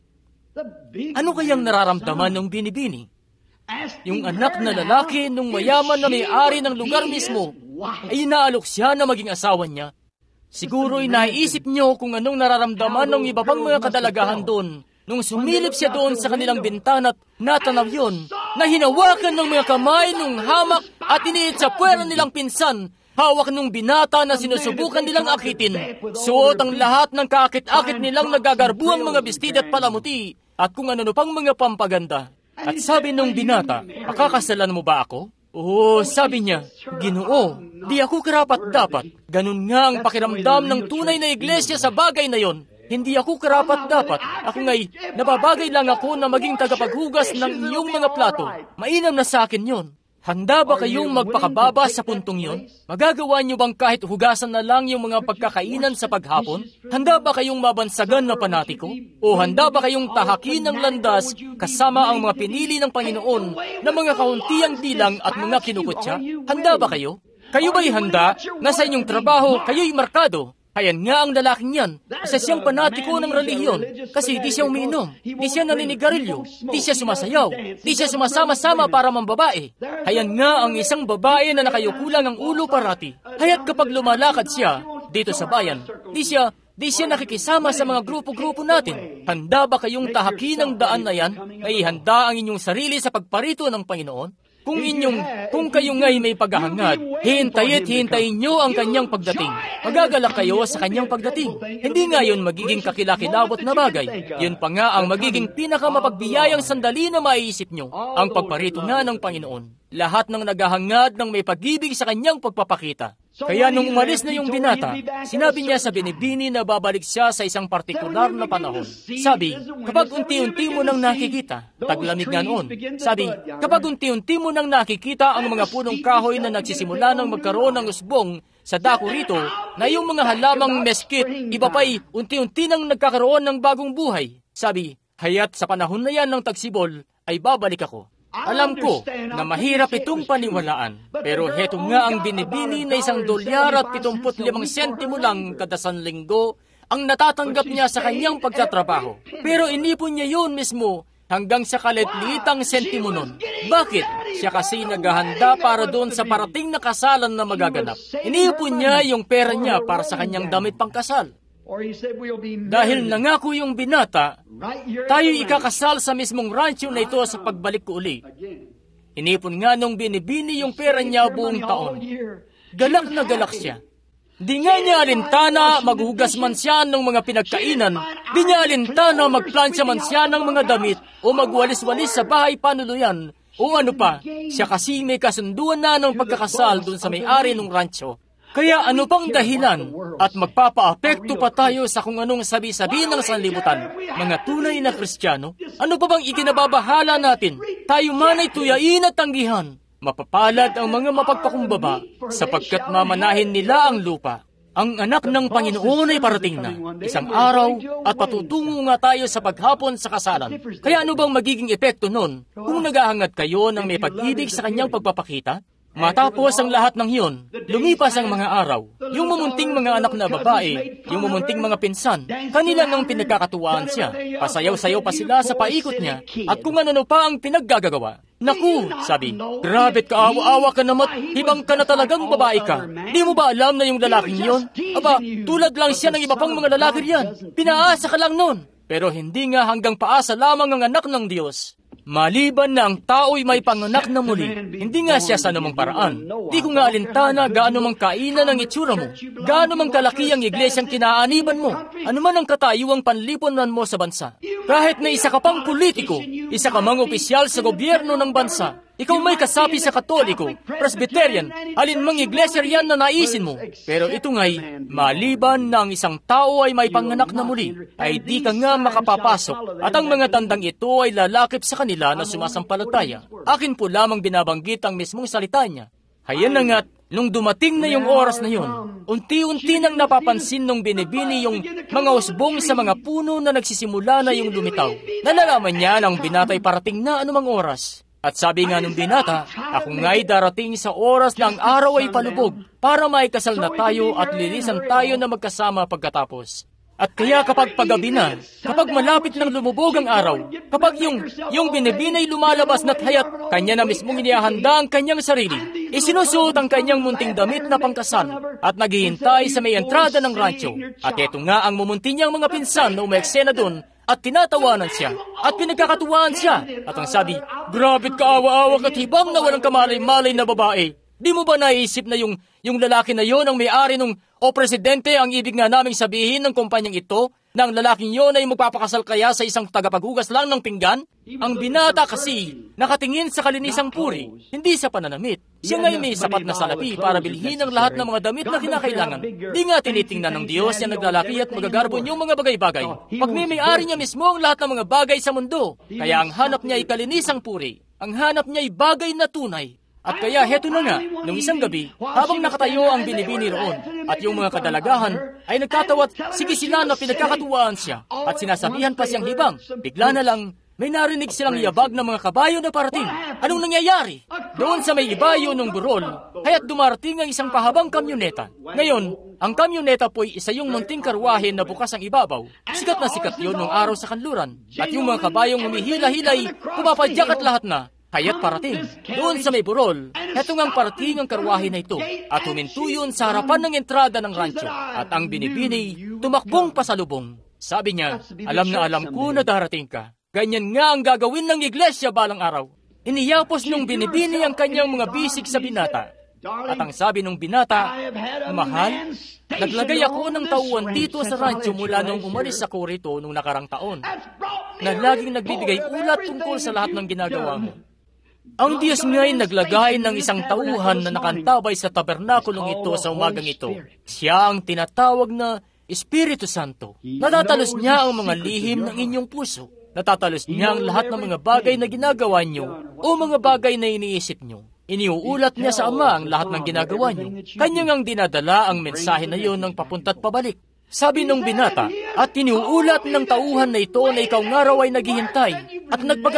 S1: Ano kayang nararamdaman ng binibini? Yung anak na lalaki nung mayaman na may-ari ng lugar mismo ay inaalok siya na maging asawa niya. Siguro'y naiisip niyo kung anong nararamdaman ng iba pang mga kadalagahan doon nung sumilip siya doon sa kanilang bintana at natanaw yun na hinawakan ng mga kamay nung hamak at iniit sa puwera nilang pinsan, hawak nung binata na sinusubukan nilang akitin. Suot ang lahat ng kaakit-akit nilang nagagarbuang mga bestida at palamuti at kung ano pang mga pampaganda. At sabi nung binata, "Pakakasalan mo ba ako?" "Oo," sabi niya, "Ginoo, di ako karapat-dapat." Ganun nga ang pakiramdam ng tunay na iglesia sa bagay na yon. Hindi ako karapat-dapat. Ako nga'y nababagay lang ako na maging tagapaghugas ng iyong mga plato. Mainam na sa akin yon. Handa ba kayong magpakababa sa puntong yon? Magagawa niyo bang kahit hugasan na lang yung mga pagkakainan sa paghapon? Handa ba kayong mabansagan na panatiko? O handa ba kayong tahakin ng landas kasama ang mga pinili ng Panginoon na mga kauntiang bilang at mga kinukutya? Handa ba kayo? Kayo ba'y handa na sa inyong trabaho kayo'y markado? Hayan nga ang lalaking yan, isa siyang panatiko ng relihiyon kasi di siya umiinom, di siya naninigarilyo, di siya sumasayaw, di siya sumasama-sama para mambabae. Hayan nga ang isang babae na nakayukulang ang ulo parati. Haya't kapag lumalakad siya dito sa bayan, di siya nakikisama sa mga grupo-grupo natin. Handa ba kayong tahakin ang daan na yan? Ay handa ang inyong sarili sa pagparito ng Panginoon? Kung kayo nga'y may paghahangad, hintayin nyo ang kanyang pagdating. Magagalak kayo sa kanyang pagdating. Hindi nga yun magiging kakilakilabot na bagay. Yun pa nga ang magiging pinakamapagbiyayang sandali na maiisip nyo, ang pagparito nga ng Panginoon. Lahat ng naghahangad ng may pag-ibig sa kanyang pagpapakita. Kaya nung umalis na yung binata, sinabi niya sa binibini na babalik siya sa isang partikular na panahon. Sabi, kapag unti-unti mo nang nakikita, taglamig nga noon. Sabi, kapag unti-unti mo nang nakikita ang mga punong kahoy na nagsisimula ng magkaroon ng usbong sa dako rito, na yung mga halamang meskit, iba pa'y unti-unti nang nagkakaroon ng bagong buhay. Sabi, haya't sa panahon na yan ng tagsibol, ay babalik ako. Alam ko na mahirap itong paniwalaan, pero heto nga ang binibini na $1.75 lang kada sanlinggo ang natatanggap niya sa kanyang pagtatrabaho. Pero inipon niya yun mismo hanggang sa kalitlitang sentimo nun. Bakit? Siya kasi naghahanda para doon sa parating na kasalan na magaganap. Inipon niya yung pera niya para sa kanyang damit pangkasal. Dahil nangako yung binata, tayo ikakasal sa mismong rancho na ito sa pagbalik ko uli. Inipon nga nung binibini yung pera niya buong taon. Galak na galak siya. Di nga niya alintana maghugas man siya ng mga pinagkainan, di niya alintana magplansya man siya ng mga damit o magwalis-walis sa bahay panuluyan o ano pa. Siya kasi may kasunduan na ng pagkakasal dun sa may-ari ng rancho. Kaya ano pang dahilan at magpapaapekto pa tayo sa kung anong sabi-sabi ng sanlibutan, mga tunay na Kristiyano? Ano pa bang ikinababahala natin? Tayo man ay tuyain at tanggihan. Mapapalad ang mga mapagpakumbaba sapagkat mamanahin nila ang lupa. Ang anak ng Panginoon ay parating na, isang araw at patutungo nga tayo sa paghapon sa kasalan. Kaya ano bang magiging epekto nun kung naghahangad kayo ng may pag-ibig sa kanyang pagpapakita? Matapos ang lahat ng iyon, lumipas ang mga araw. Yung mumunting mga anak na babae, yung mumunting mga pinsan, kanila nang pinagkakatuwaan siya. Pasayaw-sayaw pa sila sa paikot niya at kung ano pa ang pinaggagawa. Naku, sabi, grabe't kaawa-awa ka naman, hibang ka na talagang babae ka. Di mo ba alam na yung lalaking yon? Aba, tulad lang siya ng iba pang mga lalaki riyan. Pinaasa ka lang nun. Pero hindi nga hanggang paasa lamang ang anak ng Diyos. Maliban na ang tao'y may panganak na muli, hindi nga siya sa anumang paraan. Di ko nga alintana gaano mang kainan ang itsura mo, gaano mang kalaki ang iglesyang kinaaniban mo, ano man ang katayuang panlipunan mo sa bansa. Kahit na isa ka pang politiko, isa ka mang opisyal sa gobyerno ng bansa, ikaw may kasapi sa Katoliko, Presbyterian, alin mang iglesia riyan na naisin mo. Pero ito nga'y, maliban na ang isang tao ay may panganak na muli, ay di ka nga makapapasok, at ang mga tandang ito ay lalakip sa kanila na sumasampalataya. Akin po lamang binabanggit ang mismong salita niya. Hayan na nga't, nung dumating na yung oras na yun, unti-unti nang napapansin nung binibini yung mga usbong sa mga puno na nagsisimula na yung lumitaw. Nalalaman niya ng binatay parating na anumang oras. At sabi nga nung binata, ako nga'y darating sa oras na ang araw ay palubog para maikasal na tayo at lilisan tayo na magkasama pagkatapos. At kaya kapag paggabi na, kapag malapit ng lumubog ang araw, kapag yung binibinay lumalabas na't hayat, kanya na mismong inihahanda ang kanyang sarili, isinusuot ang kanyang munting damit na pangkasal at naghihintay sa may entrada ng rancho. At eto nga ang mumunti niyang mga pinsan na umeksena doon at tinatawanan siya, at pinagkakatuwaan siya. At ang sabi, grabe't kaawa-awa at hibang na walang kamalay-malay na babae. Di mo ba naisip na yung lalaki na yon ang may-ari nung presidente ang ibig nga naming sabihin ng kumpanyang ito, na ang lalaking yon ay magpapakasal kaya sa isang tagapaghugas lang ng pinggan? Ang binata kasi nakatingin sa kalinisang puri, hindi sa pananamit. Siya nga'y may sapat na salapi para bilhin ang lahat ng mga damit na kinakailangan. Di nga tinitingnan ng Diyos yung naglalaki at magagarbon yung mga bagay-bagay. Pagmimay-ari niya mismo ang lahat ng mga bagay sa mundo. Kaya ang hanap niya ay kalinisang puri. Ang hanap niya ay bagay na tunay. At kaya heto na nga, nung isang gabi, habang nakatayo ang binibini roon, at yung mga kadalagahan ay nagkatawa't sige sila na pinagkakatuwaan siya, at sinasabihan pa siyang hibang, bigla na lang May narinig silang yabag ng mga kabayo na parating. Anong nangyayari? Doon sa may ibayo ng burol, kaya't dumarating ang isang pahabang kamyoneta. Ngayon, ang kamyoneta po'y isa yung munting karwahe na bukas ang ibabaw. Sikat na sikat yun nung araw sa kanluran. At yung mga kabayong humihila-hilay, pumapadyak at lahat na. Kaya't parating. Doon sa may burol, eto ngang parating ang karwahe na ito. At huminto yun sa harapan ng entrada ng rancho. At ang binibini, tumakbong pasalubong. Sabi niya, alam na alam ko na darating ka. Ganyan nga ang gagawin ng iglesia balang araw. Iniyapos nung binibini ang kanyang mga bisig sa binata. At ang sabi nung binata, mahal, naglagay ako ng tauhan dito sa rancho mula nung umalis ako rito nung nakarang taon. Na laging nagbibigay ulat tungkol sa lahat ng ginagawa mo. Ang Diyos nga'y naglagay ng isang tauhan na nakantabay sa tabernakulong ito sa umagang ito. Siya ang tinatawag na Espiritu Santo. Natatalos niya ang mga lihim ng inyong puso. Natatalos niya ang lahat ng mga bagay na ginagawa niyo o mga bagay na iniisip niyo. Iniuulat niya sa Ama ang lahat ng ginagawa niyo. Kanyang ang dinadala ang mensahe na iyon ng papunta't pabalik. Sabi nung binata, at iniuulat ng tauhan na ito na ikaw nga raw ay naghihintay, at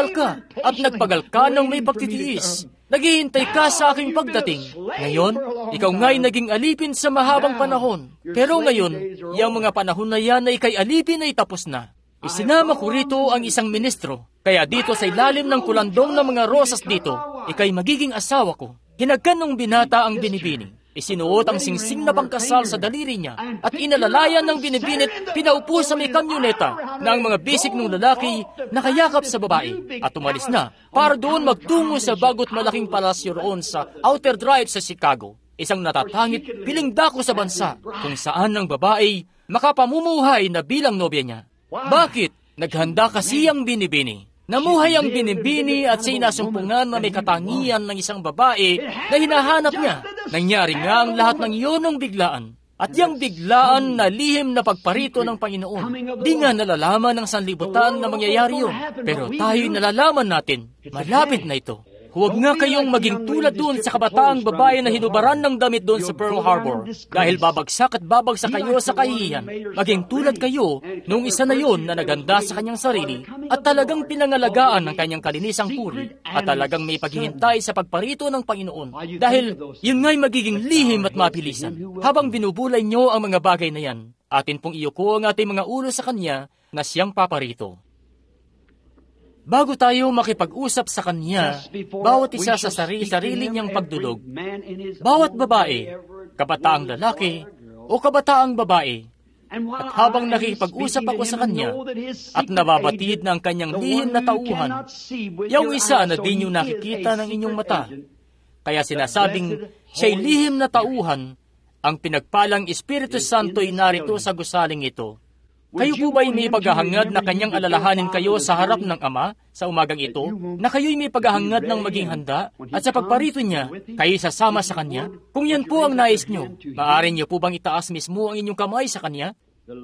S1: nagpagal ka ng may pagtitiis. Naghihintay ka sa aking pagdating. Ngayon, ikaw nga'y naging alipin sa mahabang panahon. Pero ngayon, yung mga panahon na yan na ikay alipin ay tapos na. Isinama ko rito ang isang ministro. Kaya dito sa ilalim ng kulandong ng mga rosas dito, ikay magiging asawa ko. Hinagkan ng binata ang binibini. Isinuot ang singsing na pangkasal sa daliri niya at inalalayan ng binibinit, pinaupo sa may kamyoneta na ang mga bisig ng lalaki nakayakap sa babae at umalis na para doon magtungo sa bagot malaking palasyo roon sa Outer Drive sa Chicago. Isang natatangit, piling dako sa bansa kung saan ang babae makapamumuhay na bilang nobya niya. Bakit? Naghanda kasi ang binibini. Namuhay ang binibini at sinasumpungan na may katangian ng isang babae na hinahanap niya. Nangyari nga ang lahat ng iyon ng biglaan. At yung biglaan na lihim na pagparito ng Panginoon. Di nga nalalaman ng sanlibutan na mangyayari yun. Pero tayo'y nalalaman natin. Malapit na ito. Huwag nga kayong maging tulad doon sa kabataang babae na hinubaran ng damit doon sa Pearl Harbor dahil babagsak at babagsak kayo sa kahihiyan. Maging tulad kayo nung isa na yon na naganda sa kanyang sarili at talagang pinangalagaan ng kanyang kalinisang puri at talagang may paghihintay sa pagparito ng Panginoon dahil yun nga'y magiging lihim at mabilisan. Habang binubulay nyo ang mga bagay na yan, atin pong iyuko ang ating mga ulo sa Kanya na siyang paparito. Bago tayo makipag-usap sa Kanya, bawat isa sa sarili niyang pagdulog, bawat babae, kabataang lalaki, o kabataang babae, at habang nakipag-usap ako sa Kanya, at nababatid na ang Kanyang lihim na tauhan, yung isa na di niyo nakikita ng inyong mata, kaya sinasabing siya'y lihim na tauhan, ang pinagpalang Espiritu Santo'y narito sa gusaling ito. Kayo po ba'y may paghahangad na Kanyang alalahanin kayo sa harap ng Ama sa umagang ito, na kayo'y may paghahangad ng maging handa, at sa pagparito niya, kayo'y sasama sa Kanya? Kung yan po ang nais nyo, maaari niyo po bang itaas mismo ang inyong kamay sa Kanya?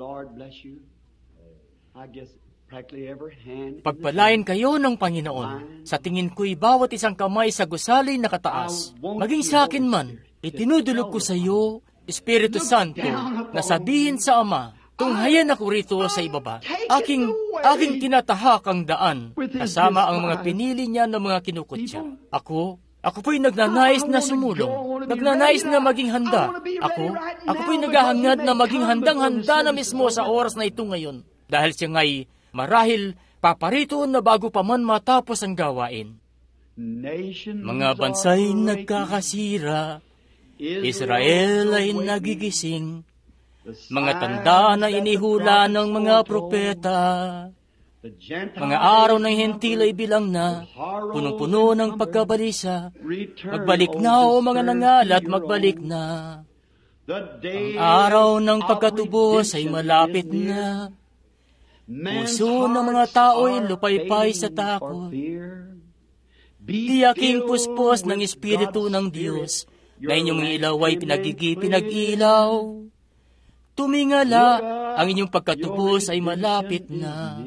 S1: Pagpalain kayo ng Panginoon. Sa tingin ko'y bawat isang kamay sa gusali nakataas. Maging sa akin man, itinudulog ko sa iyo, Espiritu Santo, na sabihin sa Ama, tunghayan ako rito sa ibaba. Aking tinatahak ang daan, kasama ang mga pinili niya ng mga kinukutya. Ako po'y nagnanais na sumulong, nagnanais na maging handa. Ako po'y naghahangad na maging handang-handa na mismo sa oras na ito ngayon. Dahil siya nga'y marahil paparito na bago pa man matapos ang gawain. Mga bansa'y nagkakasira, Israel ay nagigising, mga tanda na inihula ng mga propeta. Mga araw ng hentil ay bilang na, punong-puno ng pagkabalisa. Magbalik na o mga nangalat, magbalik na. Ang araw ng pagkatubos ay malapit na. Puso ng mga tao ay lupaypay sa takot. Tiyaking puspos ng Espiritu ng Diyos, na inyong ilaw ay pinag-ilaw. Tumingala, ang inyong pagkatubos ay malapit na.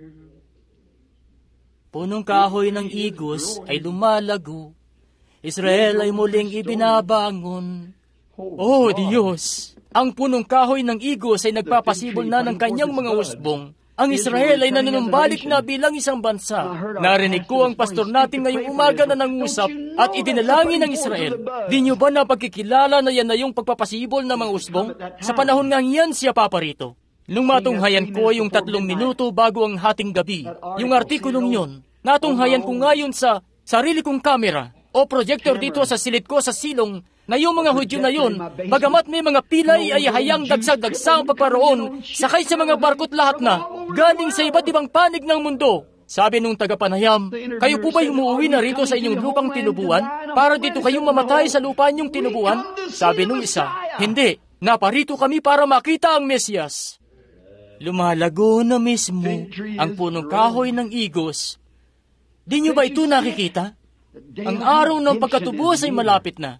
S1: Punong kahoy ng igos ay lumalago. Israel ay muling ibinabangon. Oh Diyos! Ang punong kahoy ng igos ay nagpapasibol na ng kanyang mga usbong Ang Israel ay nanunumbalik na bilang isang bansa. Narinig ko ang pastor natin ngayong umaga na nangusap at idinalangin ng Israel. Di nyo ba napagkikilala na yan na yung pagpapasibol ng mga usbong? Sa panahon nga yan siya paparito. Nung matunghayan ko yung 3 minuto bago ang hating gabi, yung artikulong yun, natunghayan ko ngayon sa sarili kong kamera o projector dito sa silid ko sa silong na yung mga Hudyo na yun, bagamat may mga pilay ay hayang dagsag-dagsang pagparoon, sakay sa mga barko't lahat na, galing sa iba't ibang panig ng mundo. Sabi nung tagapanayam, kayo po ba'y umuwi na rito sa inyong lupang tinubuan, para dito kayong mamatay sa lupa niyong tinubuan? Sabi nung isa, hindi, naparito kami para makita ang Mesiyas. Lumalago na mismo ang punong kahoy ng igos. Di nyo ba ito nakikita? Ang araw ng pagkatubos ay malapit na.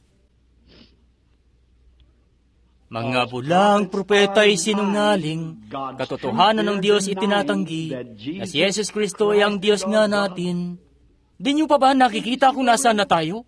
S1: Mga bulang propeta ay sinungaling, katotohanan ng Diyos itinatanggi, na si Jesus Kristo ay ang Diyos nga natin. Di nyo pa ba nakikita kung nasaan na tayo?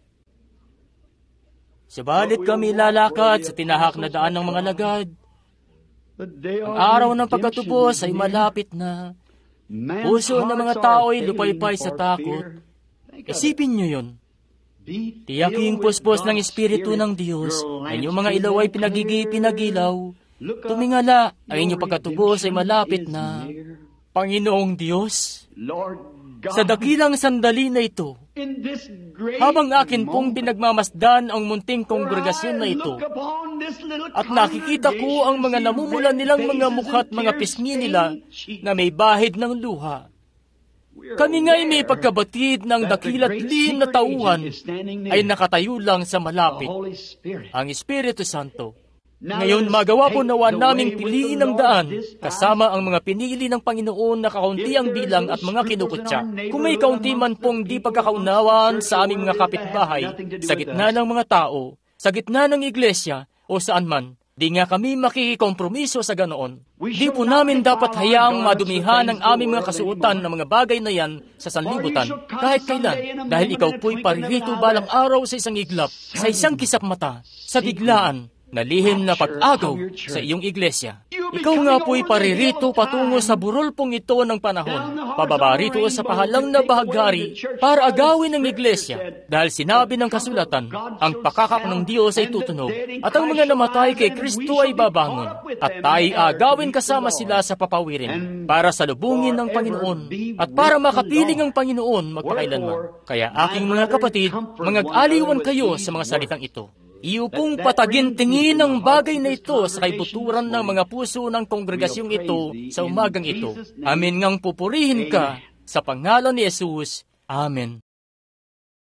S1: Sabalit kami lalakad sa tinahak na daan ng mga lagad. Ang araw ng pagkatubos ay malapit na. Puso ng mga tao ay lupaypay sa takot. Isipin nyo yun. Tiyaking puspos ng Espiritu ng Diyos, ang inyong mga ilaw ay pinagilaw. Tumingala, ang inyong pagkatubos ay malapit na. Panginoong Diyos, sa dakilang sandali na ito, habang akin pong pinagmamasdan ang munting kongregasyon na ito, at nakikita ko ang mga namumula nilang mga mukha at mga pisngi nila na may bahid ng luha, kami nga'y may pagkabatid ng dakilat lihim na tauhan ay nakatayo lang sa malapit, ang Espiritu Santo. Ngayon, magawa po nawa naming piliin ang daan kasama ang mga pinili ng Panginoon na kaunti ang bilang at mga kinukutya. Kung may kaunti man pong di pagkakaunawaan sa aming mga kapitbahay, sa gitna ng mga tao, sa gitna ng iglesia o saan man, di nga kami makikikompromiso sa ganoon. Di po namin dapat hayaang madumihan ang aming mga kasuotan ng mga bagay na yan sa sanlibutan, kahit kailan, dahil ikaw po'y paririto balang araw sa isang iglap, sa isang kisap mata, sa biglaan, na lihim na pag-agaw sa iyong iglesia. Ikaw nga po'y paririto patungo sa burol pong ito ng panahon, pababa rito sa pahalang na bahagari para agawin ng iglesia, dahil sinabi ng kasulatan, ang pakakak ng Diyos ay tutunog, at ang mga namatay kay Kristo ay babangon, at tayo agawin kasama sila sa papawirin, para salubungin ng Panginoon, at para makapiling ang Panginoon magpakailanman. Kaya aking mga kapatid, mag-aliwan kayo sa mga salitang ito. Iyo pong patagintingin ang bagay na ito sa kaibuturan ng mga puso ng kongregasyong ito sa umagang ito. Amin ngang pupurihin ka sa pangalan ni Jesus. Amen.